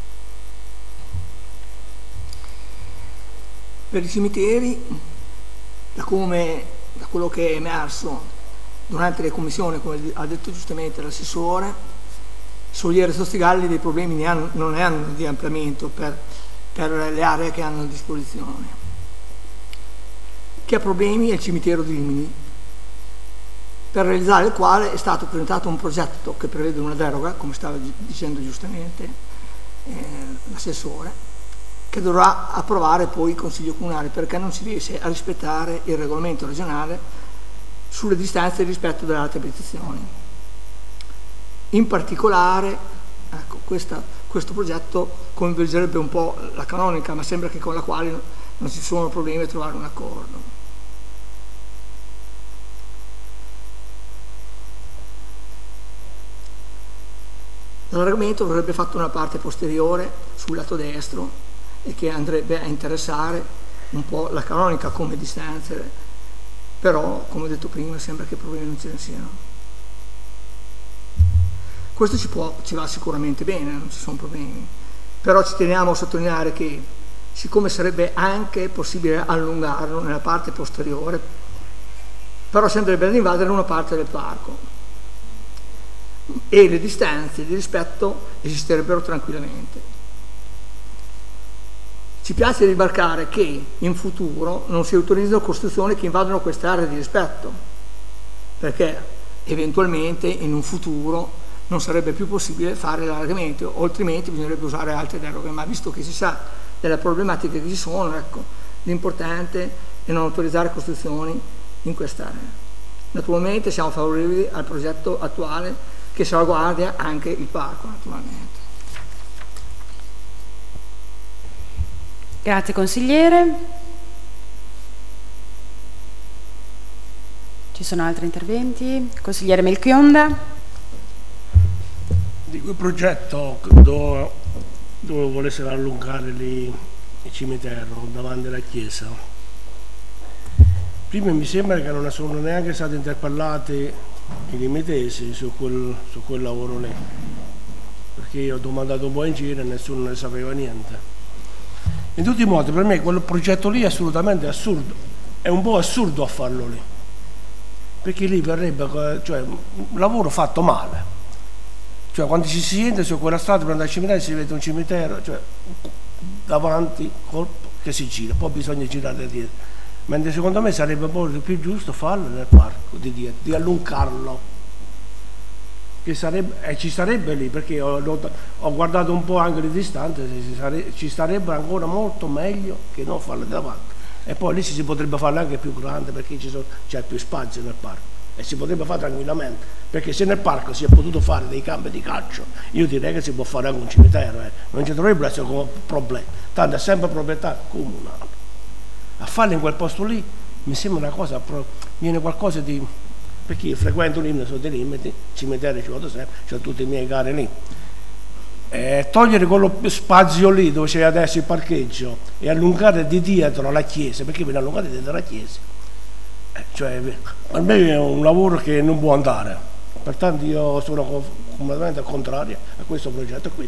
[SPEAKER 6] Per i cimiteri, da, come, da quello che è emerso durante le commissioni, come ha detto giustamente l'assessore, Soliera e Sostigalli dei problemi ne hanno, non ne hanno di ampliamento per, per le aree che hanno a disposizione. Chi ha problemi è il cimitero di Rimini, per realizzare il quale è stato presentato un progetto che prevede una deroga, come stava dicendo giustamente eh, l'assessore, che dovrà approvare poi il Consiglio Comunale, perché non si riesce a rispettare il regolamento regionale sulle distanze rispetto delle altre abitazioni. In particolare, ecco, questa, questo progetto coinvolgerebbe un po' la canonica, ma sembra che con la quale non ci sono problemi a trovare un accordo. L'allargamento avrebbe fatto una parte posteriore sul lato destro e che andrebbe a interessare un po' la canonica come distanze, però, come ho detto prima, sembra che problemi non ce ne siano. Questo ci, può, ci va sicuramente bene, non ci sono problemi, però ci teniamo a sottolineare che, siccome sarebbe anche possibile allungarlo nella parte posteriore, però si andrebbe ad invadere una parte del parco e le distanze di rispetto esisterebbero tranquillamente. Ci piace rimarcare che in futuro non si autorizzano costruzioni che invadono queste aree di rispetto, perché eventualmente in un futuro non sarebbe più possibile fare l'allargamento, o altrimenti bisognerebbe usare altre deroghe, ma visto che si sa delle problematiche che ci sono, ecco, l'importante è non autorizzare costruzioni in quest'area. Naturalmente siamo favorevoli al progetto attuale che salvaguardia anche il parco, naturalmente.
[SPEAKER 1] Grazie consigliere. Ci sono altri interventi? Consigliere Melchionda.
[SPEAKER 7] Di quel progetto dove, dove volessero allungare lì il cimitero davanti alla chiesa, prima mi sembra che non sono neanche stati interpellati i limitesi su quel, su quel lavoro lì, perché io ho domandato un po' in giro e nessuno ne sapeva niente. In tutti i modi, per me quel progetto lì è assolutamente assurdo, è un po' assurdo a farlo lì, perché lì verrebbe, cioè, un lavoro fatto male, cioè quando ci si siede su quella strada prima del cimitero si vede un cimitero, cioè, davanti che si gira, poi bisogna girare dietro, mentre secondo me sarebbe poi più giusto farlo nel parco di dietro, di allungarlo, che sarebbe, eh, ci sarebbe lì, perché ho, ho guardato un po' anche le distanze, ci, sare, ci starebbe ancora molto meglio che non farlo davanti, e poi lì si potrebbe farlo anche più grande, perché c'è più spazio nel parco e si potrebbe fare tranquillamente, perché se nel parco si è potuto fare dei campi di calcio, io direi che si può fare anche un cimitero, eh. Non ci dovrebbe essere come problemi, tanto è sempre proprietà comunale. A farlo in quel posto lì mi sembra una cosa, viene qualcosa di, perché io frequento lì, sono dei limiti, cimitero ci vado sempre, ho tutti i miei cari lì, e togliere quello spazio lì dove c'è adesso il parcheggio e allungare di dietro la chiesa, perché viene allungare dietro la chiesa, eh, cioè per me è un lavoro che non può andare, pertanto io sono completamente contrario a questo progetto qui.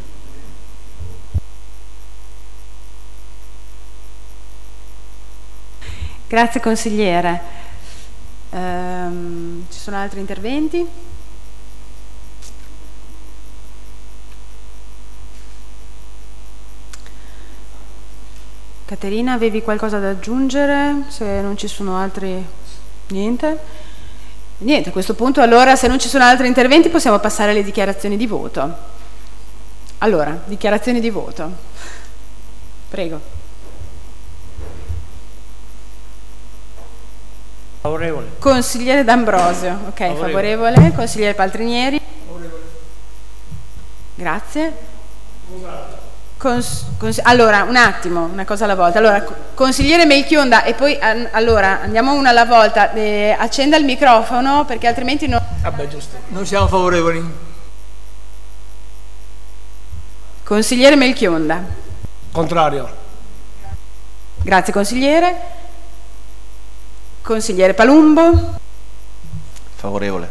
[SPEAKER 1] Grazie consigliere. Ehm, ci sono altri interventi? Caterina, avevi qualcosa da aggiungere? Se non ci sono altri... niente? Niente, a questo punto allora se non ci sono altri interventi possiamo passare alle dichiarazioni di voto. Allora, dichiarazioni di voto. Prego.
[SPEAKER 7] Favorevole.
[SPEAKER 1] Consigliere D'Ambrosio, ok, favorevole. favorevole. Consigliere Paltrinieri. Favorevole. Grazie. Cons cons allora, un attimo, una cosa alla volta. Allora, consigliere Melchionda e poi an allora andiamo una alla volta. Eh, accenda il microfono perché altrimenti non...
[SPEAKER 6] Vabbè, giusto. Non siamo favorevoli.
[SPEAKER 1] Consigliere Melchionda.
[SPEAKER 7] Contrario.
[SPEAKER 1] Grazie consigliere. Consigliere Palumbo.
[SPEAKER 8] Favorevole.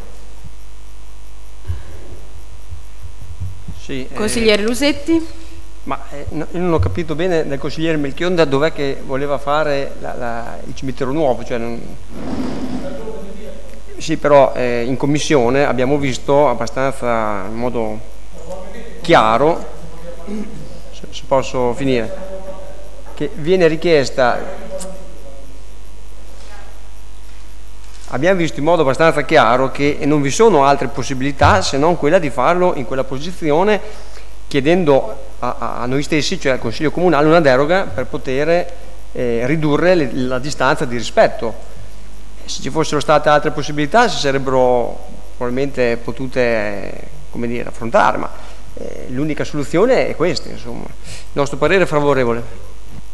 [SPEAKER 2] Sì,
[SPEAKER 1] consigliere eh... Lusetti.
[SPEAKER 2] Ma eh, no, io non ho capito bene del consigliere Melchionda dov'è che voleva fare la, la, il cimitero nuovo. Cioè non... Sì, però eh, in commissione abbiamo visto abbastanza in modo chiaro, se, se posso finire, che viene richiesta, abbiamo visto in modo abbastanza chiaro che non vi sono altre possibilità se non quella di farlo in quella posizione, chiedendo a, a noi stessi, cioè al Consiglio Comunale, una deroga per poter eh, ridurre le, la distanza di rispetto. Se ci fossero state altre possibilità si sarebbero probabilmente potute eh, come dire, affrontare, ma eh, l'unica soluzione è questa, insomma. Il nostro parere è favorevole.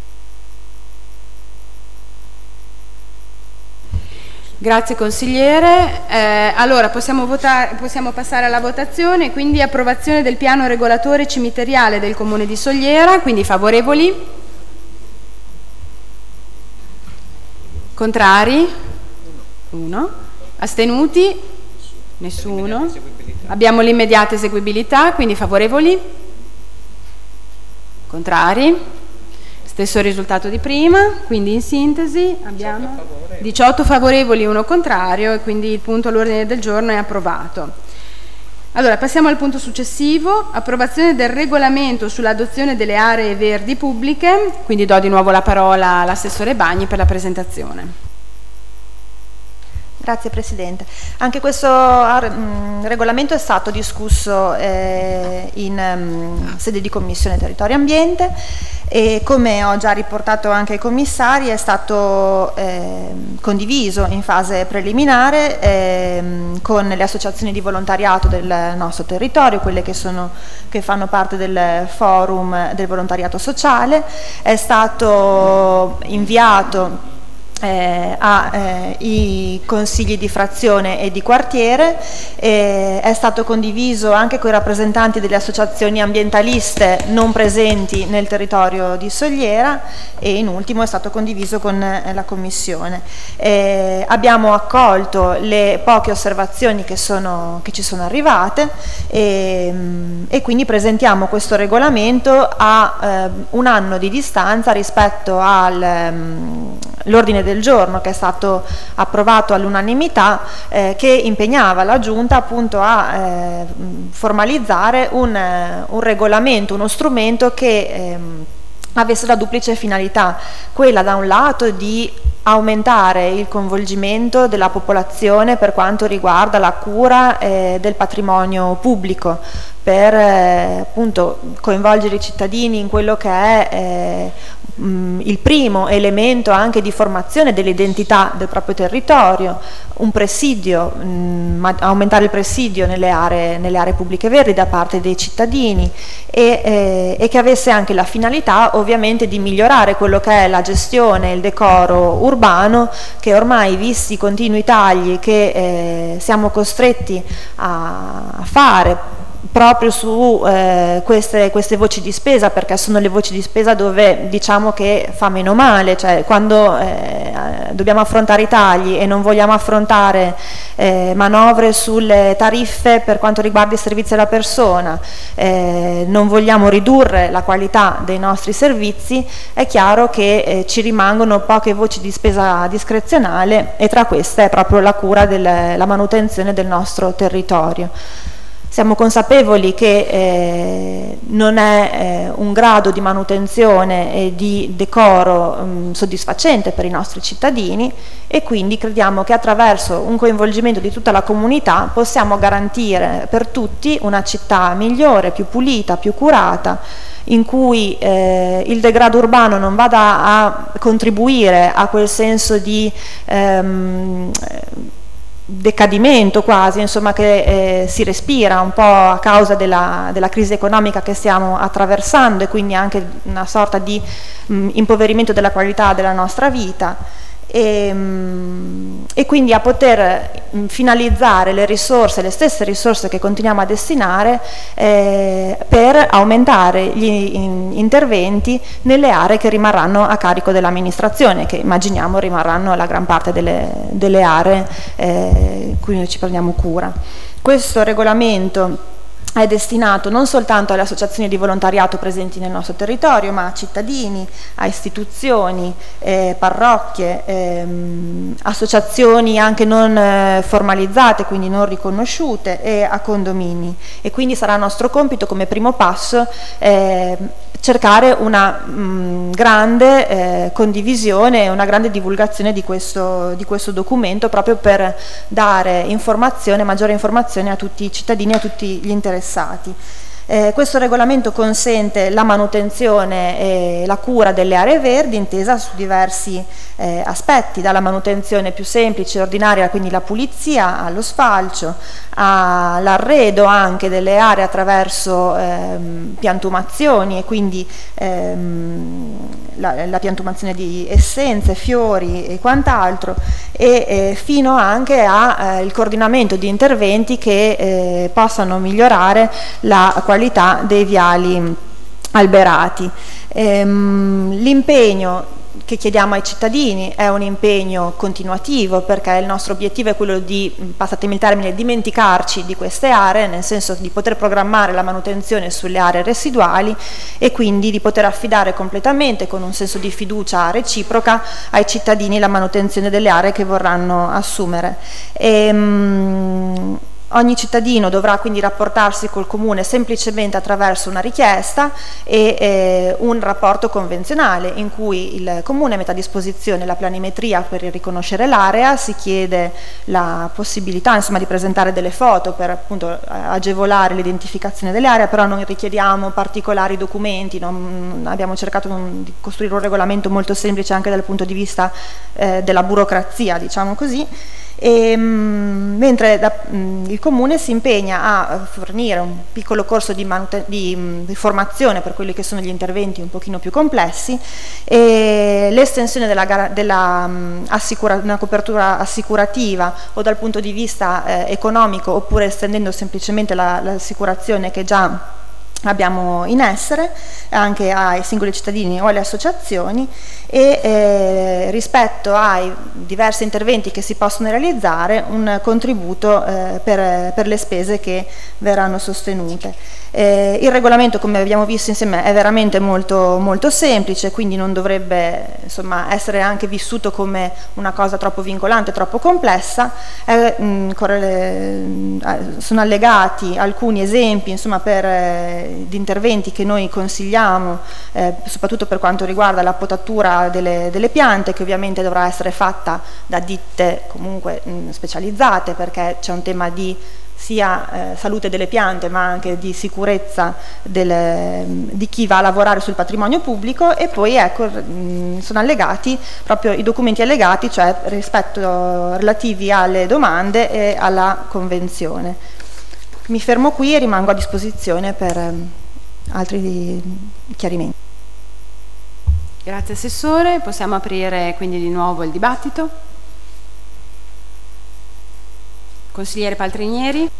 [SPEAKER 1] Grazie consigliere. Eh, allora possiamo, votare, possiamo passare alla votazione, quindi approvazione del piano regolatore cimiteriale del Comune di Sogliera, quindi favorevoli? Contrari? Uno. Astenuti? Nessuno. Abbiamo l'immediata eseguibilità, quindi favorevoli? Contrari? Stesso risultato di prima, quindi in sintesi abbiamo diciotto favorevoli e uno contrario e quindi il punto all'ordine del giorno è approvato. Allora passiamo al punto successivo, approvazione del regolamento sull'adozione delle aree verdi pubbliche, quindi do di nuovo la parola all'assessore Bagni per la presentazione.
[SPEAKER 3] Grazie Presidente. Anche questo mh, regolamento è stato discusso eh, in mh, sede di Commissione Territorio e Ambiente e come ho già riportato anche ai commissari è stato eh, condiviso in fase preliminare eh, con le associazioni di volontariato del nostro territorio, quelle che, sono, che fanno parte del forum del volontariato sociale. È stato inviato Eh, ai eh, consigli di frazione e di quartiere, eh, è stato condiviso anche con i rappresentanti delle associazioni ambientaliste non presenti nel territorio di Sogliera e in ultimo è stato condiviso con eh, la Commissione. Eh, abbiamo accolto le poche osservazioni che, sono, che ci sono arrivate e, e quindi presentiamo questo regolamento a eh, un anno di distanza rispetto all'ordine del giorno che è stato approvato all'unanimità, eh, che impegnava la Giunta appunto a eh, formalizzare un, un regolamento, uno strumento che eh, avesse la duplice finalità, quella da un lato di aumentare il coinvolgimento della popolazione per quanto riguarda la cura eh, del patrimonio pubblico, per eh, appunto coinvolgere i cittadini in quello che è eh, mh, il primo elemento anche di formazione dell'identità del proprio territorio, un presidio, mh, aumentare il presidio nelle aree, nelle aree pubbliche verdi da parte dei cittadini e, eh, e che avesse anche la finalità ovviamente di migliorare quello che è la gestione e il decoro urbano, che ormai, visti i continui tagli che eh, siamo costretti a, a fare proprio su eh, queste, queste voci di spesa, perché sono le voci di spesa dove diciamo che fa meno male, cioè quando eh, dobbiamo affrontare i tagli e non vogliamo affrontare eh, manovre sulle tariffe per quanto riguarda i servizi alla persona, eh, non vogliamo ridurre la qualità dei nostri servizi, è chiaro che eh, ci rimangono poche voci di spesa discrezionale e tra queste è proprio la cura della manutenzione del nostro territorio. Siamo consapevoli che eh, non è eh, un grado di manutenzione e di decoro mh, soddisfacente per i nostri cittadini, e quindi crediamo che attraverso un coinvolgimento di tutta la comunità possiamo garantire per tutti una città migliore, più pulita, più curata, in cui eh, il degrado urbano non vada a contribuire a quel senso di ehm, decadimento quasi, insomma, che eh, si respira un po' a causa della, della crisi economica che stiamo attraversando, e quindi anche una sorta di mh, impoverimento della qualità della nostra vita. E, e quindi a poter finalizzare le risorse, le stesse risorse che continuiamo a destinare eh, per aumentare gli interventi nelle aree che rimarranno a carico dell'amministrazione, che immaginiamo rimarranno la gran parte delle, delle aree eh, cui noi ci prendiamo cura. Questo regolamento è destinato non soltanto alle associazioni di volontariato presenti nel nostro territorio, ma a cittadini, a istituzioni, eh, parrocchie, ehm, associazioni anche non eh, formalizzate, quindi non riconosciute, e a condomini. E quindi sarà nostro compito, come primo passo, eh, cercare una mh, grande eh, condivisione e una grande divulgazione di questo, di questo documento, proprio per dare informazione, maggiore informazione a tutti i cittadini e a tutti gli interessati. Eh, questo regolamento consente la manutenzione e la cura delle aree verdi, intesa su diversi eh, aspetti, dalla manutenzione più semplice e ordinaria, quindi la pulizia, allo sfalcio, all'arredo anche delle aree attraverso ehm, piantumazioni, e quindi ehm, la, la piantumazione di essenze, fiori e quant'altro, e eh, fino anche al eh, coordinamento di interventi che eh, possano migliorare la qualità dei viali alberati. Ehm, l'impegno che chiediamo ai cittadini è un impegno continuativo, perché il nostro obiettivo è quello di, passatemi il termine, dimenticarci di queste aree, nel senso di poter programmare la manutenzione sulle aree residuali, e quindi di poter affidare completamente, con un senso di fiducia reciproca, ai cittadini la manutenzione delle aree che vorranno assumere. Ehm, Ogni cittadino dovrà quindi rapportarsi col comune semplicemente attraverso una richiesta e eh, un rapporto convenzionale, in cui il comune mette a disposizione la planimetria per riconoscere l'area, si chiede la possibilità, insomma, di presentare delle foto per appunto agevolare l'identificazione delle aree, però non richiediamo particolari documenti, non, abbiamo cercato di costruire un regolamento molto semplice anche dal punto di vista eh, della burocrazia, diciamo così. E, mh, mentre da, mh, il comune si impegna a fornire un piccolo corso di, di, mh, di formazione per quelli che sono gli interventi un pochino più complessi, e l'estensione della, della mh, assicura, una copertura assicurativa, o dal punto di vista eh, economico, oppure estendendo semplicemente la, l'assicurazione che già abbiamo in essere, anche ai singoli cittadini o alle associazioni, e eh, rispetto ai diversi interventi che si possono realizzare, un contributo eh, per, per le spese che verranno sostenute. Eh, il regolamento, come abbiamo visto insieme, è veramente molto, molto semplice, quindi non dovrebbe, insomma, essere anche vissuto come una cosa troppo vincolante, troppo complessa. Eh, mh, sono allegati alcuni esempi, insomma, per, eh, di interventi che noi consigliamo, eh, soprattutto per quanto riguarda la potatura delle, delle piante, che ovviamente dovrà essere fatta da ditte comunque mh, specializzate, perché c'è un tema di sia eh, salute delle piante, ma anche di sicurezza del, di chi va a lavorare sul patrimonio pubblico. E poi ecco, mh, sono allegati proprio i documenti allegati, cioè rispetto relativi alle domande e alla convenzione. Mi fermo qui e rimango a disposizione per eh, altri chiarimenti.
[SPEAKER 1] Grazie Assessore, possiamo aprire quindi di nuovo il dibattito. Consigliere Paltrinieri.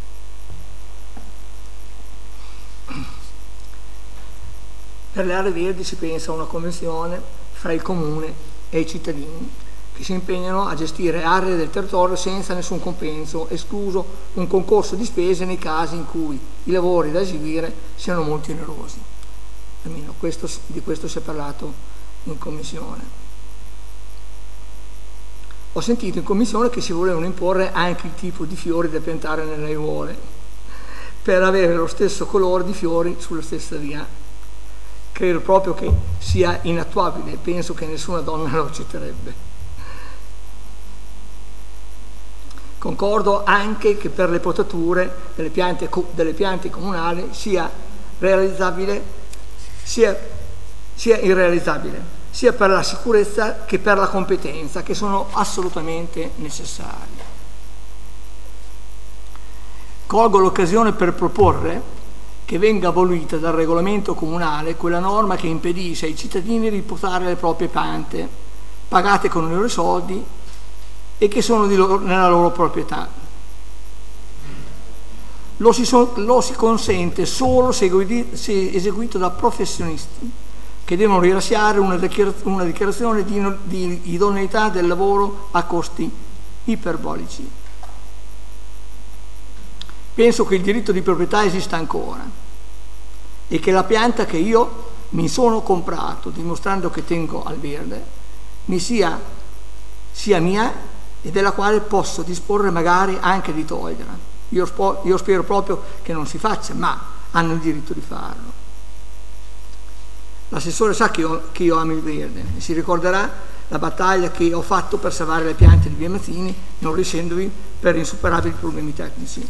[SPEAKER 6] Per le aree verdi si pensa a una convenzione fra il comune e i cittadini che si impegnano a gestire aree del territorio senza nessun compenso, escluso un concorso di spese nei casi in cui i lavori da eseguire siano molto onerosi. Almeno questo, di questo si è parlato in commissione. Ho sentito in commissione che si volevano imporre anche il tipo di fiori da piantare nelle aiuole. per avere lo stesso colore di fiori sulla stessa via. Credo proprio che sia inattuabile, penso che nessuna donna lo accetterebbe. Concordo anche che per le potature delle piante, delle piante comunali sia realizzabile, sia, sia irrealizzabile, sia per la sicurezza che per la competenza, che sono assolutamente necessarie. Colgo l'occasione per proporre che venga abolita dal regolamento comunale quella norma che impedisce ai cittadini di potare le proprie piante, pagate con i loro soldi e che sono di loro, nella loro proprietà. Lo si, so, lo si consente solo se, se eseguito da professionisti che devono rilasciare una, una dichiarazione di, di idoneità del lavoro a costi iperbolici. Penso che il diritto di proprietà esista ancora e che la pianta che io mi sono comprato, dimostrando che tengo al verde, mi sia, sia mia e della quale posso disporre magari anche di toglierla. Io, spo, io spero proprio che non si faccia, ma hanno il diritto di farlo. L'assessore sa che io, che io amo il verde e si ricorderà la battaglia che ho fatto per salvare le piante di via Mazzini, non riuscendovi per insuperabili problemi tecnici.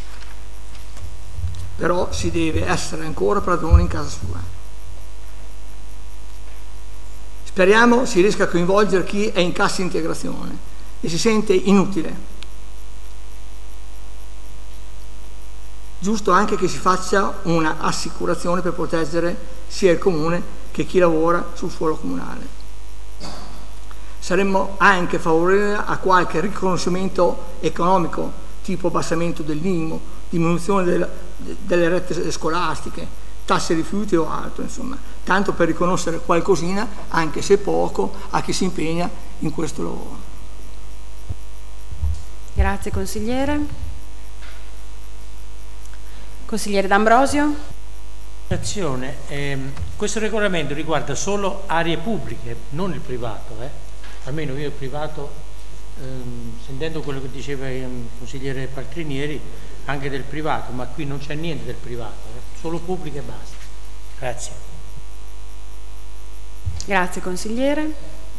[SPEAKER 6] Però si deve essere ancora padroni in casa sua. Speriamo si riesca a coinvolgere chi è in cassa integrazione e si sente inutile. Giusto anche che si faccia una assicurazione per proteggere sia il comune che chi lavora sul suolo comunale. Saremmo anche favorevoli a qualche riconoscimento economico, tipo abbassamento dell'I M U, diminuzione del, delle rette scolastiche, tasse rifiuti o altro, insomma, tanto per riconoscere qualcosina, anche se poco, a chi si impegna in questo lavoro.
[SPEAKER 1] Grazie consigliere. Consigliere D'Ambrosio.
[SPEAKER 9] Ehm, questo regolamento riguarda solo aree pubbliche, non il privato, eh? Almeno io il privato, ehm, sentendo quello che diceva il consigliere Paltrinieri, anche del privato, ma qui non c'è niente del privato, eh? Solo pubblico e basta. Grazie.
[SPEAKER 1] Grazie consigliere.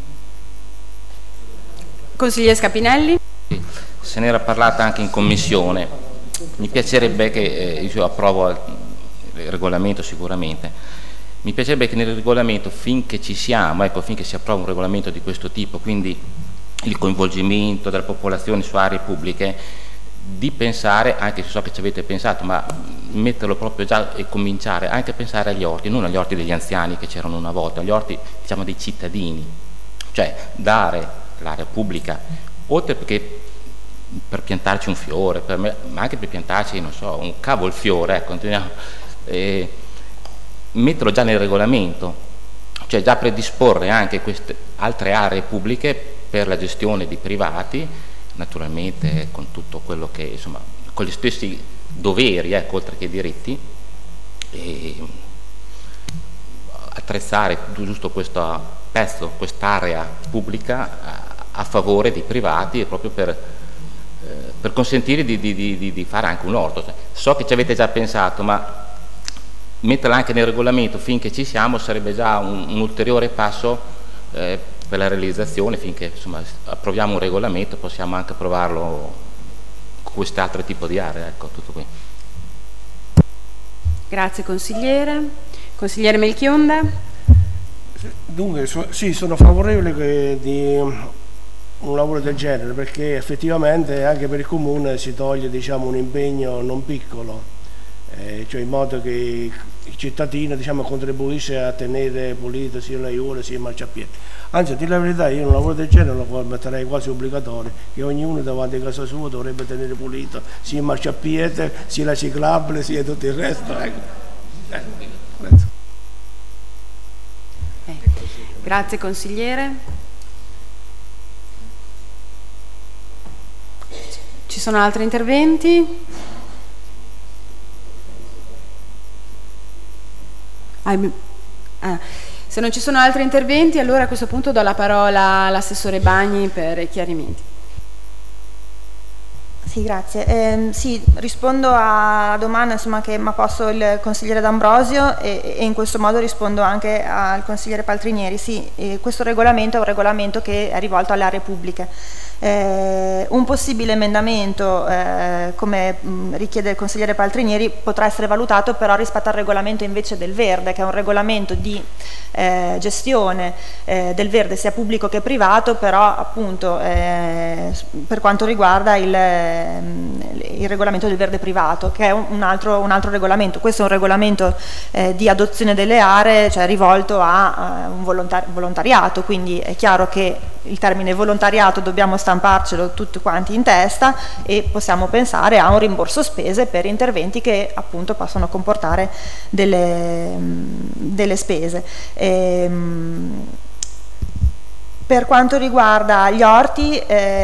[SPEAKER 1] Consigliere Scapinelli.
[SPEAKER 10] Se ne era parlata anche in commissione. Mi piacerebbe che, eh, io approvo il regolamento sicuramente, mi piacerebbe che nel regolamento, finché ci siamo, ecco, finché si approva un regolamento di questo tipo, quindi il coinvolgimento della popolazione su aree pubbliche, di pensare, anche se so che ci avete pensato, ma metterlo proprio già e cominciare anche a pensare agli orti, non agli orti degli anziani che c'erano una volta, agli orti, diciamo, dei cittadini, cioè dare l'area pubblica, oltre perché per piantarci un fiore, per me, ma anche per piantarci, non so, un cavolfiore, ecco, continuiamo, eh, metterlo già nel regolamento, cioè già predisporre anche queste altre aree pubbliche per la gestione di privati, naturalmente con tutto quello che, insomma, con gli stessi doveri, ecco, oltre che diritti, e attrezzare giusto questo pezzo, quest'area pubblica a, a favore dei privati, proprio per per consentire di, di, di, di fare anche un orto. So che ci avete già pensato, ma metterla anche nel regolamento finché ci siamo sarebbe già un, un ulteriore passo eh, per la realizzazione, finché, insomma, approviamo un regolamento possiamo anche approvarlo con quest'altro tipo di aree, ecco, tutto qui.
[SPEAKER 1] Grazie consigliere. Consigliere Melchionda.
[SPEAKER 7] Dunque, sì, sono favorevole che di un lavoro del genere, perché effettivamente anche per il comune si toglie, diciamo, un impegno non piccolo, eh, cioè in modo che il cittadino, diciamo, contribuisce a tenere pulito sia l'aiuole sia il marciapiede. Anzi, a dire la verità, io un lavoro del genere lo metterei quasi obbligatorio, che ognuno davanti a casa sua dovrebbe tenere pulito sia il marciapiede, sia la ciclabile, sia tutto il resto, ecco. Eh,
[SPEAKER 1] eh. Grazie consigliere. Ci sono altri interventi? Ah, ah, se non ci sono altri interventi, allora a questo punto do la parola all'assessore Bagni per i chiarimenti.
[SPEAKER 3] Sì, Sì, grazie. Eh, sì, rispondo a domanda insomma, che mi ha posto il consigliere D'Ambrosio e, e in questo modo rispondo anche al consigliere Paltrinieri. Sì, eh, questo regolamento è un regolamento che è rivolto alle aree pubbliche. Eh, un possibile emendamento, eh, come mh, richiede il consigliere Paltrinieri, potrà essere valutato però rispetto al regolamento invece del verde, che è un regolamento di eh, gestione eh, del verde sia pubblico che privato, però appunto eh, per quanto riguarda il, il regolamento del verde privato, che è un, un, altro, un altro regolamento. Questo è un regolamento eh, di adozione delle aree, cioè rivolto a, a un volontar- volontariato, quindi è chiaro che il termine volontariato dobbiamo stamparcelo tutti quanti in testa e possiamo pensare a un rimborso spese per interventi che appunto possono comportare delle, delle spese. Ehm, per quanto riguarda gli orti,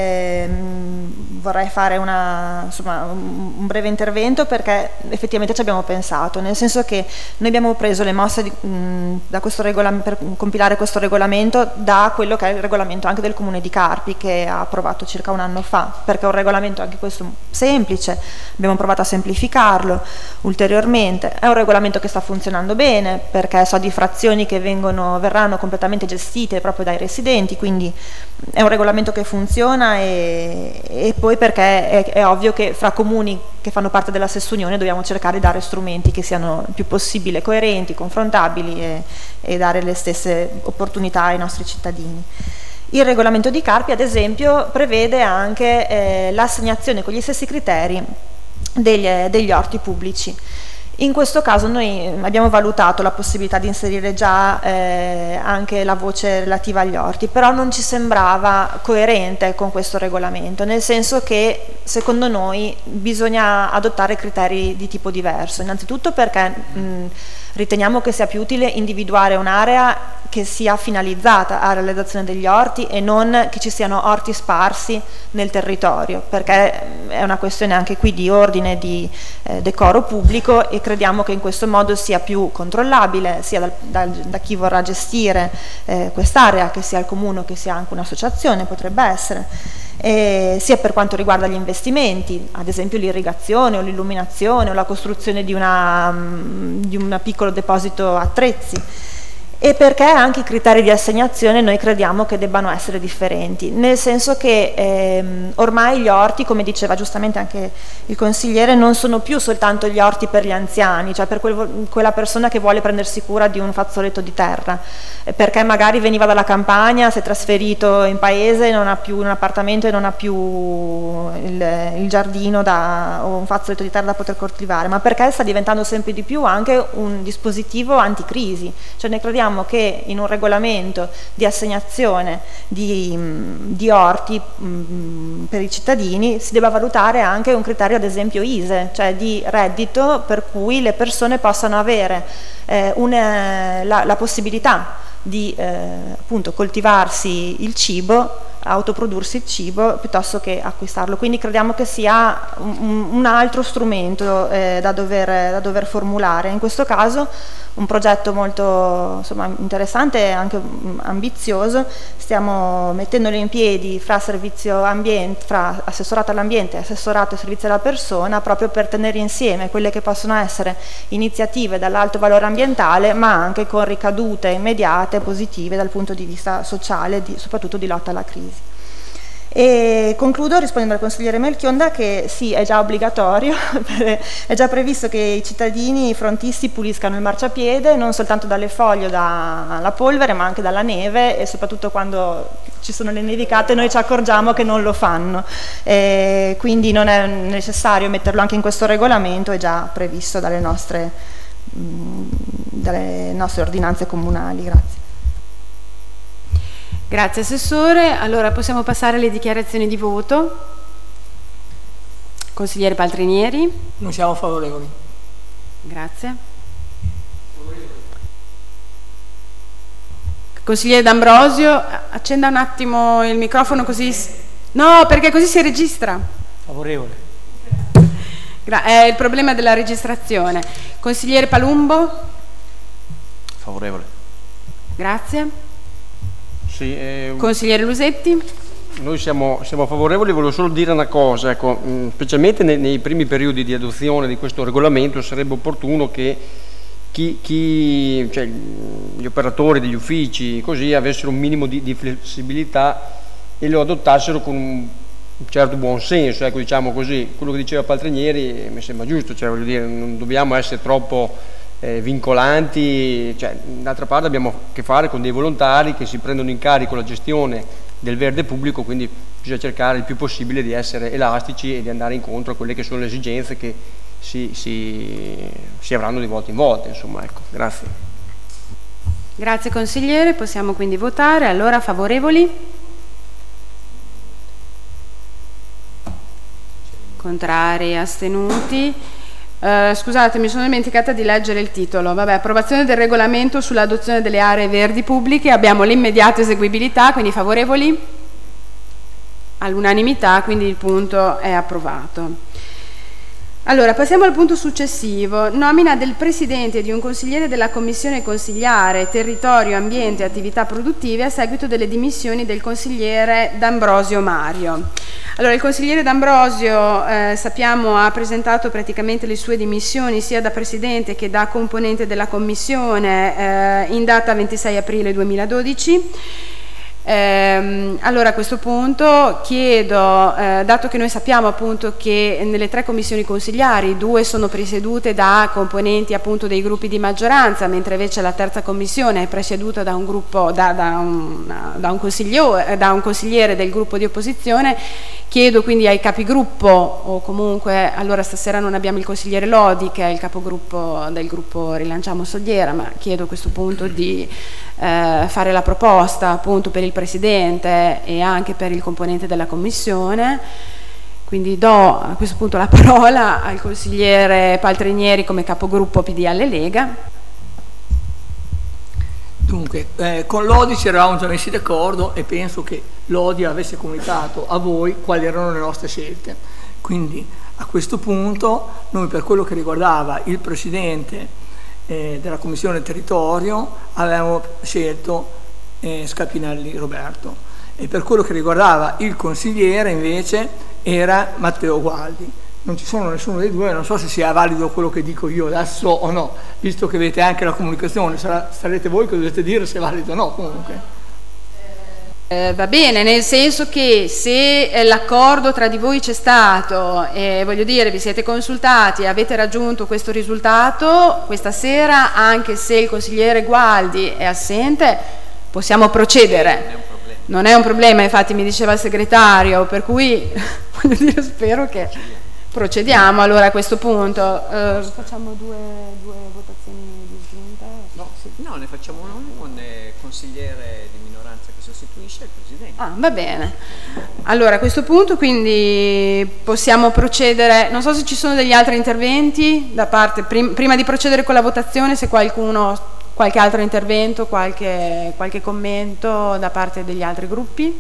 [SPEAKER 3] ehm, vorrei fare una, insomma, un breve intervento perché effettivamente ci abbiamo pensato, nel senso che noi abbiamo preso le mosse di, mh, da questo per compilare questo regolamento da quello che è il regolamento anche del Comune di Carpi, che ha approvato circa un anno fa, perché è un regolamento anche questo semplice, abbiamo provato a semplificarlo ulteriormente, è un regolamento che sta funzionando bene perché so di frazioni che vengono, verranno completamente gestite proprio dai residenti, quindi è un regolamento che funziona e, e poi perché è, è ovvio che fra comuni che fanno parte della stessa unione dobbiamo cercare di dare strumenti che siano il più possibile coerenti, confrontabili e, e dare le stesse opportunità ai nostri cittadini. Il regolamento di Carpi, ad esempio, prevede anche eh, l'assegnazione con gli stessi criteri degli, degli orti pubblici. In questo caso noi abbiamo valutato la possibilità di inserire già eh, anche la voce relativa agli orti, però non ci sembrava coerente con questo regolamento, nel senso che secondo noi bisogna adottare criteri di tipo diverso, innanzitutto perché mh, riteniamo che sia più utile individuare un'area che sia finalizzata alla realizzazione degli orti e non che ci siano orti sparsi nel territorio, perché è una questione anche qui di ordine, di eh, decoro pubblico e crediamo che in questo modo sia più controllabile sia dal, dal, da chi vorrà gestire eh, quest'area, che sia il comune che sia anche un'associazione, potrebbe essere, eh, sia per quanto riguarda gli investimenti, ad esempio l'irrigazione o l'illuminazione o la costruzione di, una, di un piccolo deposito attrezzi, e perché anche i criteri di assegnazione noi crediamo che debbano essere differenti, nel senso che ehm, ormai gli orti, come diceva giustamente anche il consigliere, non sono più soltanto gli orti per gli anziani, cioè per quel, quella persona che vuole prendersi cura di un fazzoletto di terra, eh, perché magari veniva dalla campagna, si è trasferito in paese, non ha più un appartamento e non ha più il, il giardino da, o un fazzoletto di terra da poter coltivare, ma perché sta diventando sempre di più anche un dispositivo anticrisi, cioè ne crediamo che in un regolamento di assegnazione di, di orti mh, per i cittadini si debba valutare anche un criterio, ad esempio I S E, cioè di reddito, per cui le persone possano avere eh, una, la, la possibilità di eh, appunto coltivarsi il cibo, autoprodursi il cibo piuttosto che acquistarlo. Quindi crediamo che sia un, un altro strumento eh, da, dover, da dover formulare. In questo caso un progetto molto insomma, interessante e anche ambizioso, stiamo mettendolo in piedi fra servizio ambiente, fra assessorato all'ambiente e assessorato ai servizi alla persona, proprio per tenere insieme quelle che possono essere iniziative dall'alto valore ambientale, ma anche con ricadute immediate positive dal punto di vista sociale, di, soprattutto di lotta alla crisi. E concludo rispondendo al consigliere Melchionda che sì, è già obbligatorio, è già previsto che i cittadini, i frontisti puliscano il marciapiede non soltanto dalle foglie o dalla polvere, ma anche dalla neve, e soprattutto quando ci sono le nevicate noi ci accorgiamo che non lo fanno, e quindi non è necessario metterlo anche in questo regolamento, è già previsto dalle nostre, mh, dalle nostre ordinanze comunali. Grazie.
[SPEAKER 1] Grazie Assessore, allora possiamo passare alle dichiarazioni di voto. Consigliere Paltrinieri.
[SPEAKER 6] Non siamo favorevoli.
[SPEAKER 1] Grazie. Consigliere D'Ambrosio, accenda un attimo il microfono così... No, perché così si registra.
[SPEAKER 9] Favorevole.
[SPEAKER 1] È il problema della registrazione. Consigliere Palumbo.
[SPEAKER 8] Favorevole.
[SPEAKER 1] Grazie.
[SPEAKER 2] Sì, eh,
[SPEAKER 1] Consigliere Lusetti.
[SPEAKER 2] noi siamo, siamo favorevoli. Volevo solo dire una cosa, ecco, mh, specialmente nei, nei primi periodi di adozione di questo regolamento sarebbe opportuno che chi, chi cioè, gli operatori degli uffici così avessero un minimo di, di flessibilità e lo adottassero con un un certo buon senso, ecco, diciamo così. Quello che diceva Paltrinieri mi sembra giusto, cioè, voglio dire, non dobbiamo essere troppo eh, vincolanti, cioè, d'altra parte abbiamo a che fare con dei volontari che si prendono in carico la gestione del verde pubblico, quindi bisogna cercare il più possibile di essere elastici e di andare incontro a quelle che sono le esigenze che si, si, si avranno di volta in volta, insomma, ecco. Grazie.
[SPEAKER 1] Grazie consigliere, possiamo quindi votare. Allora, favorevoli? Contrari, astenuti. Eh, scusate, mi sono dimenticata di leggere il titolo. Vabbè, approvazione del regolamento sull'adozione delle aree verdi pubbliche. Abbiamo l'immediata eseguibilità, quindi favorevoli? All'unanimità, quindi il punto è approvato. Allora, passiamo al punto successivo. Nomina del Presidente e di un consigliere della Commissione consigliare Territorio, Ambiente e Attività Produttive a seguito delle dimissioni del consigliere D'Ambrosio Mario. Allora, il consigliere D'Ambrosio, eh, sappiamo, ha presentato praticamente le sue dimissioni sia da Presidente che da componente della Commissione eh, in data ventisei aprile duemiladodici. Eh, allora a questo punto chiedo, eh, dato che noi sappiamo appunto che nelle tre commissioni consigliari due sono presiedute da componenti appunto dei gruppi di maggioranza, mentre invece la terza commissione è presieduta da un gruppo da, da, un, da, un consigliere, da un consigliere del gruppo di opposizione, chiedo quindi ai capigruppo, o comunque allora stasera non abbiamo il consigliere Lodi che è il capogruppo del gruppo Rilanciamo Soliera, ma chiedo a questo punto di eh, fare la proposta appunto per il Presidente e anche per il componente della Commissione. Quindi do a questo punto la parola al consigliere Paltrinieri come capogruppo P D L Lega.
[SPEAKER 6] Dunque, eh, con Lodi ci eravamo già messi d'accordo e penso che Lodi avesse comunicato a voi quali erano le nostre scelte. Quindi a questo punto noi, per quello che riguardava il Presidente eh, della Commissione Territorio, avevamo scelto Eh, Scapinelli Roberto, e per quello che riguardava il consigliere invece era Matteo Gualdi. Non ci sono nessuno dei due, non so se sia valido quello che dico io adesso o no, visto che avete anche la comunicazione, sarà, sarete voi che dovete dire se è valido o no comunque.
[SPEAKER 1] Eh, va bene, nel senso che se eh, l'accordo tra di voi c'è stato e eh, voglio dire vi siete consultati e avete raggiunto questo risultato questa sera, anche se il consigliere Gualdi è assente, possiamo procedere. Non è un problema, infatti mi diceva il segretario, per cui voglio dire, spero che procediamo. Allora a questo punto eh, facciamo due, due votazioni disgiunte?
[SPEAKER 4] No, sì. No, ne facciamo una con il consigliere di minoranza che sostituisce il Presidente.
[SPEAKER 1] Ah, va bene. Allora a questo punto quindi possiamo procedere. Non so se ci sono degli altri interventi da parte, prim, prima di procedere con la votazione, se qualcuno qualche altro intervento, qualche, qualche commento da parte degli altri gruppi?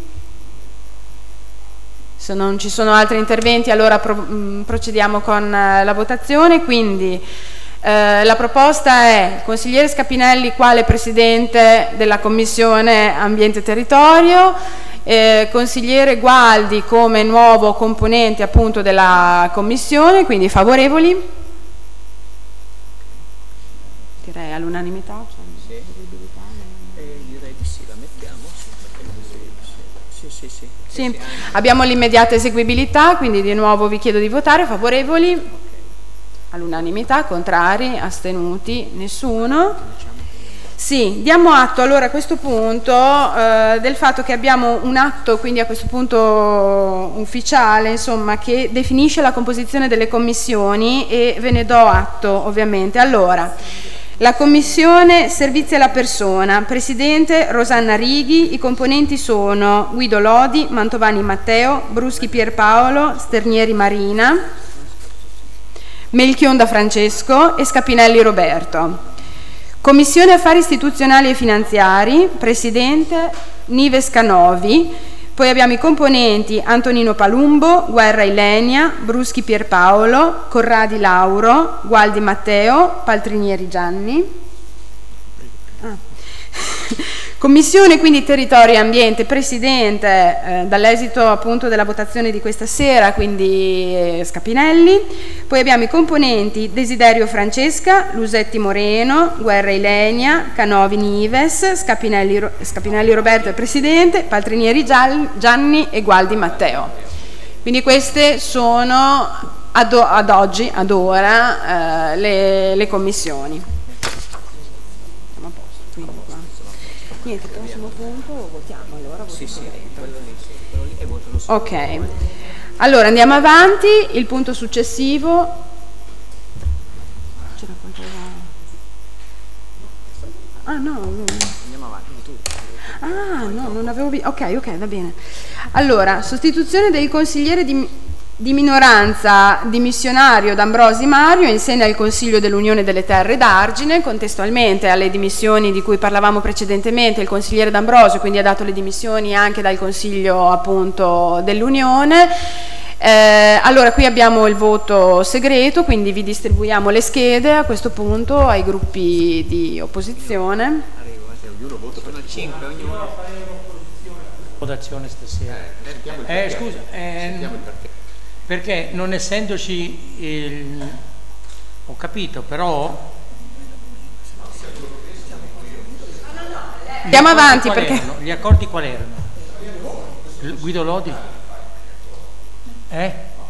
[SPEAKER 1] Se non ci sono altri interventi, allora pro, mh, procediamo con eh, la votazione. Quindi eh, la proposta è il consigliere Scapinelli quale Presidente della Commissione Ambiente e Territorio, eh, consigliere Gualdi come nuovo componente appunto della Commissione, quindi favorevoli? Direi all'unanimità. Cioè,
[SPEAKER 4] sì. Eh, direi di sì, la mettiamo. Sì, sì, sì.
[SPEAKER 1] Sì, sì. Abbiamo l'immediata eseguibilità, quindi di nuovo vi chiedo di votare. Favorevoli? Okay. All'unanimità, contrari, astenuti, nessuno. Sì, diamo atto allora a questo punto eh, del fatto che abbiamo un atto, quindi a questo punto ufficiale, insomma, che definisce la composizione delle commissioni e ve ne do atto ovviamente. Allora, la Commissione Servizi alla Persona, Presidente Rosanna Righi, i componenti sono Guido Lodi, Mantovani Matteo, Bruschi Pierpaolo, Sternieri Marina, Melchionda Francesco e Scapinelli Roberto. Commissione Affari Istituzionali e Finanziari, Presidente Nives Canovi, poi abbiamo i componenti Antonino Palumbo, Guerra Ilenia, Bruschi Pierpaolo, Corradi Lauro, Gualdi Matteo, Paltrinieri Gianni. Ah. Commissione quindi Territorio e Ambiente, Presidente, eh, dall'esito appunto della votazione di questa sera, quindi eh, Scapinelli. Poi abbiamo i componenti Desiderio Francesca, Lusetti Moreno, Guerra Ilenia, Canovi Nives, Scapinelli, Ro Scapinelli Roberto è Presidente, Paltrinieri Gianni e Gualdi Matteo. Quindi queste sono ad, ad oggi, ad ora, eh, le, le commissioni. Andiamo a posto, quindi qua. Niente, il prossimo punto lo votiamo allora.
[SPEAKER 4] Sì, sì, quello lì, sì, quello lì e voto lo stesso.
[SPEAKER 1] Ok, allora andiamo avanti, il punto successivo. C'era qualcosa? Ah no, no.
[SPEAKER 4] Andiamo avanti, tu.
[SPEAKER 1] Ah no, non avevo visto. Ok, ok, va bene. Allora, sostituzione del consigliere di... di minoranza dimissionario D'Ambrosi Mario in seno al Consiglio dell'Unione delle Terre d'Argine, contestualmente alle dimissioni di cui parlavamo precedentemente. Il consigliere D'Ambrosio quindi ha dato le dimissioni anche dal Consiglio appunto dell'Unione. Eh, allora qui abbiamo il voto segreto, quindi vi distribuiamo le schede a questo punto ai gruppi di opposizione.
[SPEAKER 4] Ognuno vota per cinque, ognuno.
[SPEAKER 9] Votazione stasera. Eh, scusa, eh, perché non essendoci il... ho capito, però
[SPEAKER 1] andiamo avanti perché
[SPEAKER 9] erano? Gli accordi quali erano? Guido Lodi? Eh?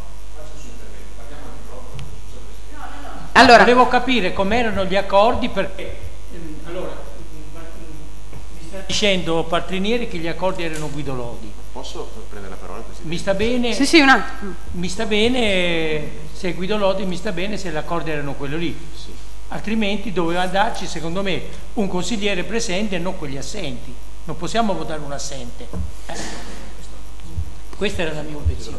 [SPEAKER 1] Allora,
[SPEAKER 9] volevo capire com'erano gli accordi, perché allora mi sta dicendo Paltrinieri che gli accordi erano Guido Lodi.
[SPEAKER 5] Posso prendere la parola, Presidente?
[SPEAKER 9] Mi sta bene,
[SPEAKER 1] sì, sì, un attimo.
[SPEAKER 9] Mi sta bene se Guido Lodi, mi sta bene se l'accordo erano quello lì,
[SPEAKER 5] sì.
[SPEAKER 9] Altrimenti doveva andarci secondo me un consigliere presente e non quelli assenti. Non possiamo votare un assente. Eh. Questa era la mia obiezione.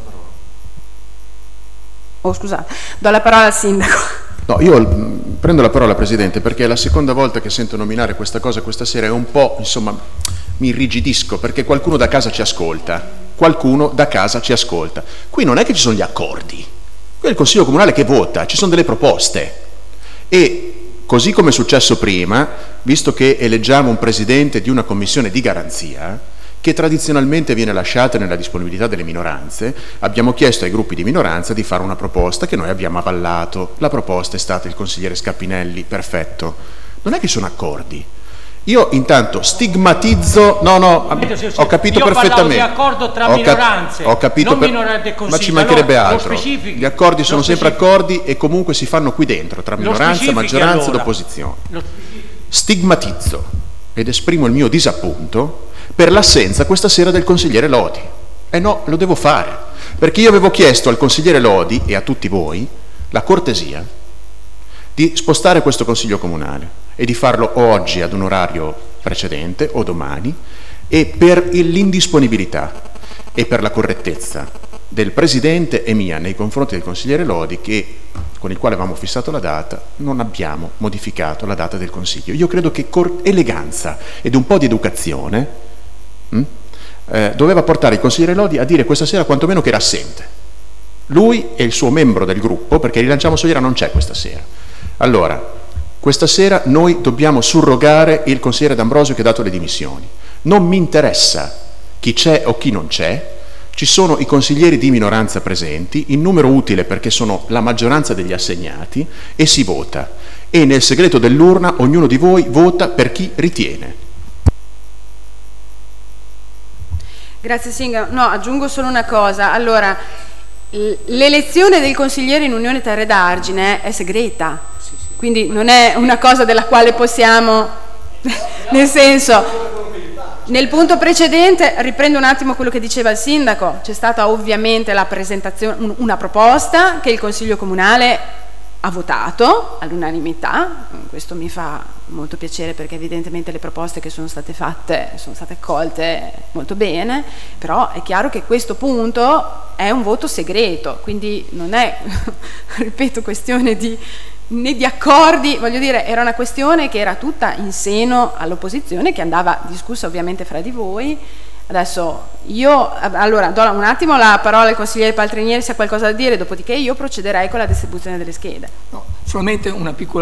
[SPEAKER 1] Oh scusate, do la parola al sindaco.
[SPEAKER 5] No, io mh, prendo la parola, Presidente, perché è la seconda volta che sento nominare questa cosa questa sera, è un po', insomma, mi irrigidisco, perché qualcuno da casa ci ascolta, qualcuno da casa ci ascolta. Qui non è che ci sono gli accordi, qui è il Consiglio Comunale che vota, ci sono delle proposte. E così come è successo prima, visto che eleggiamo un Presidente di una commissione di garanzia, che tradizionalmente viene lasciata nella disponibilità delle minoranze, abbiamo chiesto ai gruppi di minoranza di fare una proposta che noi abbiamo avallato. La proposta è stata il consigliere Scapinelli, perfetto. Non è che sono accordi. Io intanto stigmatizzo, no no, ho capito
[SPEAKER 9] io
[SPEAKER 5] perfettamente.
[SPEAKER 9] Di accordo tra
[SPEAKER 5] ho
[SPEAKER 9] minoranze,
[SPEAKER 5] ho capito
[SPEAKER 9] non
[SPEAKER 5] per,
[SPEAKER 9] minoranze consiglio,
[SPEAKER 5] ma ci mancherebbe
[SPEAKER 9] allora,
[SPEAKER 5] altro. Gli accordi sono sempre accordi e comunque si fanno qui dentro, tra minoranza, maggioranza
[SPEAKER 9] allora.
[SPEAKER 5] ed opposizione. Stigmatizzo ed esprimo il mio disappunto per l'assenza questa sera del consigliere Lodi. E no, lo devo fare, perché io avevo chiesto al consigliere Lodi e a tutti voi la cortesia di spostare questo Consiglio Comunale e di farlo oggi ad un orario precedente o domani, e per l'indisponibilità e per la correttezza del Presidente e mia nei confronti del consigliere Lodi, che, con il quale avevamo fissato la data, non abbiamo modificato la data del Consiglio. Io credo che eleganza ed un po' di educazione mh, eh, doveva portare il consigliere Lodi a dire questa sera quantomeno che era assente. Lui e il suo membro del gruppo, perché Rilanciamo Soliera non c'è questa sera. Allora, questa sera noi dobbiamo surrogare il consigliere D'Ambrosio che ha dato le dimissioni. Non mi interessa chi c'è o chi non c'è, ci sono i consiglieri di minoranza presenti, in numero utile perché sono la maggioranza degli assegnati, e si vota. E nel segreto dell'urna ognuno di voi vota per chi ritiene.
[SPEAKER 1] Grazie Singa. No, aggiungo solo una cosa. Allora, l'elezione del consigliere in Unione Terre d'Argine è segreta, quindi non è una cosa della quale possiamo, nel senso, nel punto precedente, riprendo un attimo quello che diceva il sindaco, c'è stata ovviamente la presentazione, una proposta che il Consiglio Comunale ha votato all'unanimità. Questo mi fa molto piacere perché evidentemente le proposte che sono state fatte sono state accolte molto bene, però è chiaro che questo punto è un voto segreto, quindi non è, ripeto, questione di, né di accordi, voglio dire, era una questione che era tutta in seno all'opposizione, che andava discussa ovviamente fra di voi. Adesso io, allora, do un attimo la parola al consigliere Paltrinieri se ha qualcosa da dire, dopodiché io procederei con la distribuzione delle schede.
[SPEAKER 6] No, solamente una piccola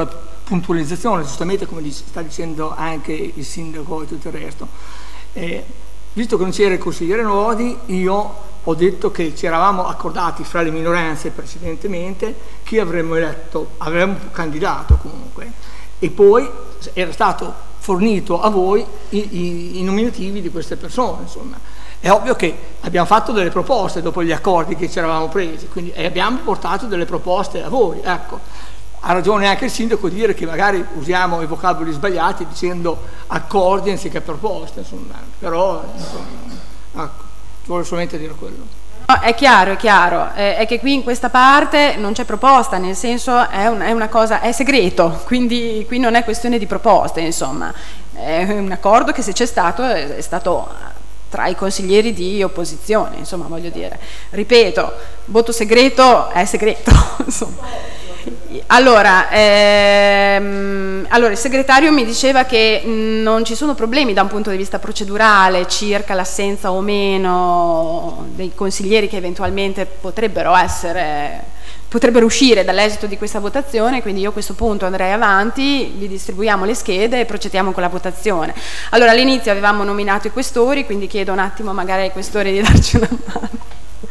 [SPEAKER 6] puntualizzazione, giustamente come dice, sta dicendo anche il sindaco e tutto il resto. Eh, visto che non c'era il consigliere Lodi, io ho detto che ci eravamo accordati fra le minoranze precedentemente chi avremmo eletto, avremmo candidato comunque, e poi era stato fornito a voi i, i, i nominativi di queste persone, insomma. È ovvio che abbiamo fatto delle proposte dopo gli accordi che ci eravamo presi, quindi e abbiamo portato delle proposte a voi, ecco. Ha ragione anche il sindaco di dire che magari usiamo i vocaboli sbagliati dicendo accordi anziché proposte, insomma, però insomma, ecco, voglio solamente dire quello.
[SPEAKER 1] No, è chiaro, è chiaro, eh, è che qui in questa parte non c'è proposta, nel senso è, un, è una cosa, è segreto, quindi qui non è questione di proposte, insomma, è un accordo che se c'è stato è, è stato tra i consiglieri di opposizione, insomma, voglio dire, ripeto, voto segreto è segreto, insomma. Allora, ehm, allora, il segretario mi diceva che mh, non ci sono problemi da un punto di vista procedurale circa l'assenza o meno dei consiglieri che eventualmente potrebbero essere, potrebbero uscire dall'esito di questa votazione, quindi io a questo punto andrei avanti, vi distribuiamo le schede e procediamo con la votazione. Allora, all'inizio avevamo nominato i questori, quindi chiedo un attimo magari ai questori di darci una mano.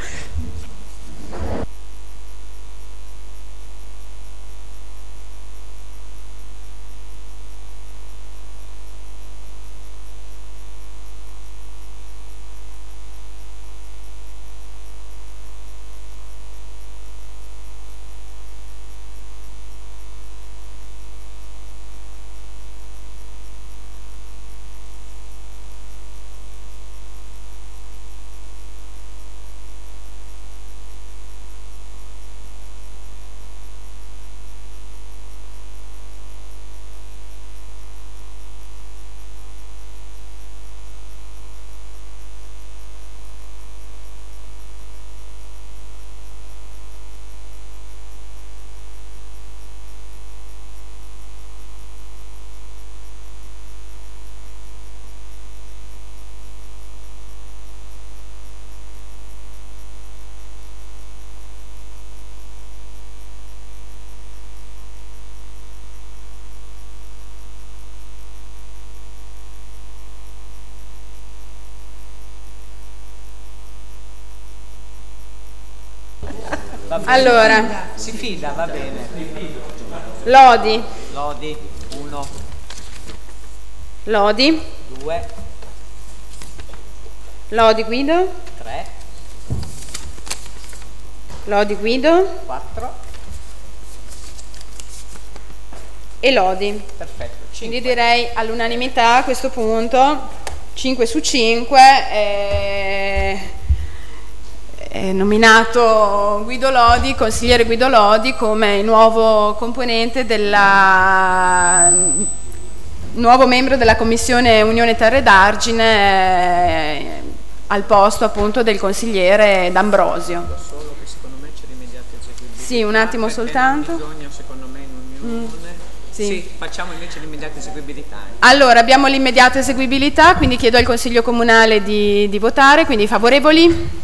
[SPEAKER 1] Allora,
[SPEAKER 4] si fida, va bene.
[SPEAKER 1] Lodi.
[SPEAKER 4] Lodi, uno.
[SPEAKER 1] Lodi.
[SPEAKER 4] Due.
[SPEAKER 1] Lodi Guido.
[SPEAKER 4] Tre.
[SPEAKER 1] Lodi Guido.
[SPEAKER 4] Quattro.
[SPEAKER 1] E Lodi.
[SPEAKER 4] Perfetto.
[SPEAKER 1] Quindi direi all'unanimità a questo punto, cinque su cinque. Eh... È nominato Guido Lodi, consigliere Guido Lodi, come nuovo componente della nuovo membro della Commissione Unione Terre d'Argine, eh, al posto appunto del consigliere D'Ambrosio.
[SPEAKER 4] Solo che secondo me c'è l'immediata eseguibilità.
[SPEAKER 1] Sì, un attimo soltanto.
[SPEAKER 4] Bisogna secondo me in unione. Mm. Sì. Sì, facciamo invece l'immediata eseguibilità.
[SPEAKER 1] Allora, abbiamo l'immediata eseguibilità, quindi chiedo al Consiglio Comunale di, di votare, quindi favorevoli?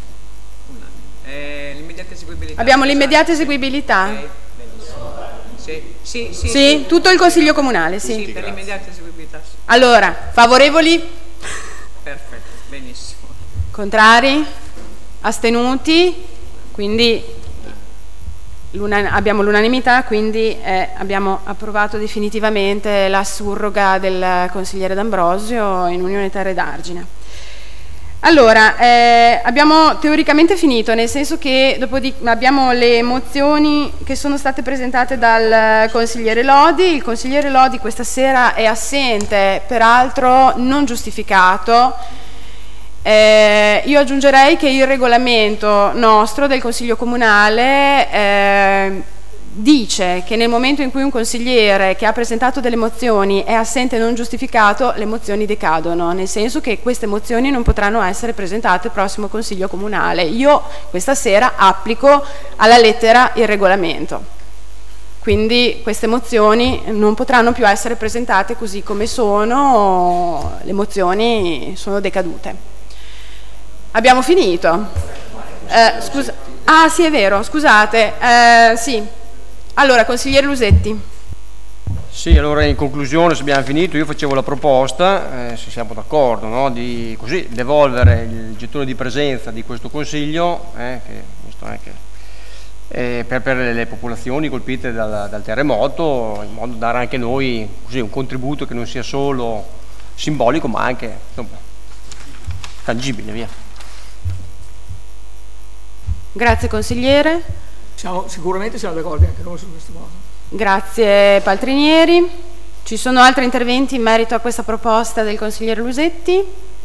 [SPEAKER 4] Eh, l'immediata eseguibilità.
[SPEAKER 1] Abbiamo l'immediata eseguibilità?
[SPEAKER 4] Okay, sì, sì, sì,
[SPEAKER 1] sì,
[SPEAKER 4] sì.
[SPEAKER 1] Tutto il Consiglio Comunale, sì.
[SPEAKER 4] Sì, per l'immediata eseguibilità. Sì.
[SPEAKER 1] Allora, favorevoli?
[SPEAKER 4] Perfetto, benissimo.
[SPEAKER 1] Contrari? Astenuti? Quindi abbiamo l'unanimità, quindi eh, abbiamo approvato definitivamente la surroga del consigliere D'Ambrosio in Unione Terre d'Argine. Allora, eh, abbiamo teoricamente finito, nel senso che dopo di, abbiamo le mozioni che sono state presentate dal consigliere Lodi. Il consigliere Lodi questa sera è assente, peraltro non giustificato. Eh, io aggiungerei che il regolamento nostro del Consiglio Comunale eh, dice che nel momento in cui un consigliere che ha presentato delle mozioni è assente e non giustificato, le mozioni decadono, nel senso che queste mozioni non potranno essere presentate al prossimo Consiglio Comunale. Io questa sera applico alla lettera il regolamento, quindi queste mozioni non potranno più essere presentate così come sono, le mozioni sono decadute. Abbiamo finito? Eh, scusa, ah sì, è vero, scusate, eh, sì. Allora, consigliere Lusetti.
[SPEAKER 2] Sì, allora in conclusione, se abbiamo finito, io facevo la proposta, eh, se siamo d'accordo, no, di così devolvere il gettone di presenza di questo Consiglio, eh, che, visto anche, eh, per, per le popolazioni colpite dal, dal terremoto, in modo da dare anche noi così, un contributo che non sia solo simbolico, ma anche insomma, tangibile. Via.
[SPEAKER 1] Grazie consigliere.
[SPEAKER 6] Siamo, sicuramente siamo d'accordo anche noi su questa cosa.
[SPEAKER 1] Grazie Paltrinieri. Ci sono altri interventi in merito a questa proposta del consigliere Lusetti?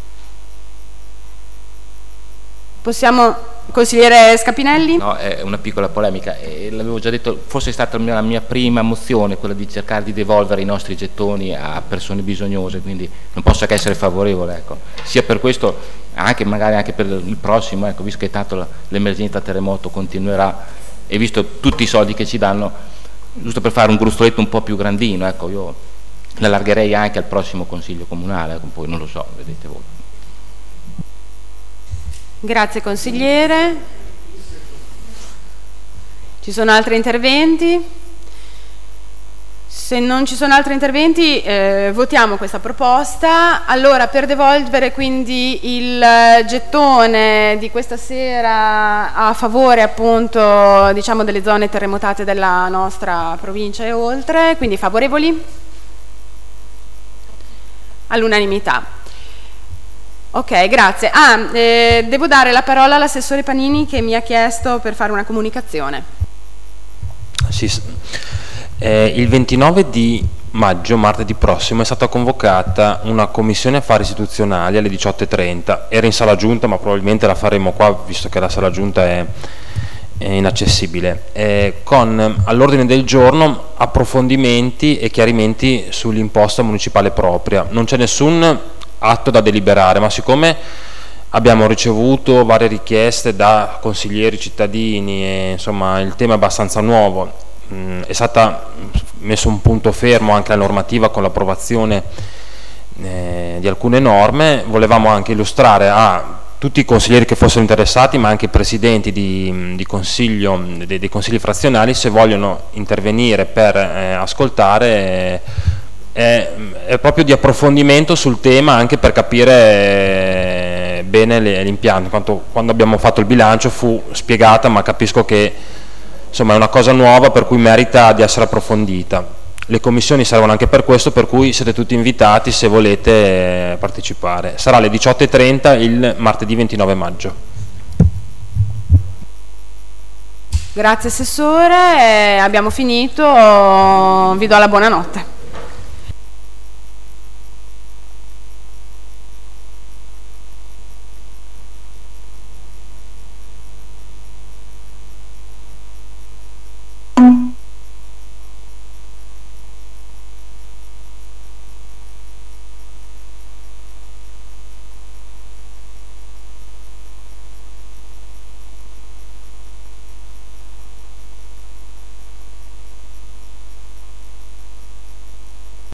[SPEAKER 1] Possiamo, consigliere Scapinelli?
[SPEAKER 10] No, è una piccola polemica, eh, l'avevo già detto, forse è stata la mia prima mozione quella di cercare di devolvere i nostri gettoni a persone bisognose, quindi non posso che essere favorevole, ecco. Sia per questo, anche magari anche per il prossimo, ecco, visto che tanto l'emergenza terremoto continuerà e visto tutti i soldi che ci danno, giusto per fare un gruzzoletto un po' più grandino, ecco, io l'allargherei anche al prossimo Consiglio Comunale, ecco, poi non lo so, vedete voi.
[SPEAKER 1] Grazie consigliere. Ci sono altri interventi? Se non ci sono altri interventi eh, votiamo questa proposta. Allora, per devolvere quindi il gettone di questa sera a favore appunto diciamo delle zone terremotate della nostra provincia e oltre, quindi favorevoli? All'unanimità. Ok, grazie. Ah, eh, devo dare la parola all'assessore Panini che mi ha chiesto per fare una comunicazione.
[SPEAKER 11] Sì, eh, il ventinove di maggio, martedì prossimo, è stata convocata una commissione affari istituzionali alle diciotto e trenta. Era in sala giunta, ma probabilmente la faremo qua, visto che la sala giunta è, è inaccessibile, eh, con all'ordine del giorno approfondimenti e chiarimenti sull'imposta municipale propria. Non c'è nessun atto da deliberare, ma siccome abbiamo ricevuto varie richieste da consiglieri cittadini e insomma il tema è abbastanza nuovo, mh, è stata messo un punto fermo anche la normativa con l'approvazione eh, di alcune norme, volevamo anche illustrare a tutti i consiglieri che fossero interessati, ma anche i presidenti di, di consiglio, dei, dei consigli frazionali, se vogliono intervenire per eh, ascoltare eh, È, è proprio di approfondimento sul tema, anche per capire bene l'impianto. Quando, quando abbiamo fatto il bilancio fu spiegata, ma capisco che insomma è una cosa nuova per cui merita di essere approfondita. Le commissioni servono anche per questo, per cui siete tutti invitati se volete partecipare. Sarà alle diciotto e trenta il martedì ventinove maggio.
[SPEAKER 1] Grazie assessore, eh, abbiamo finito, vi do la buonanotte.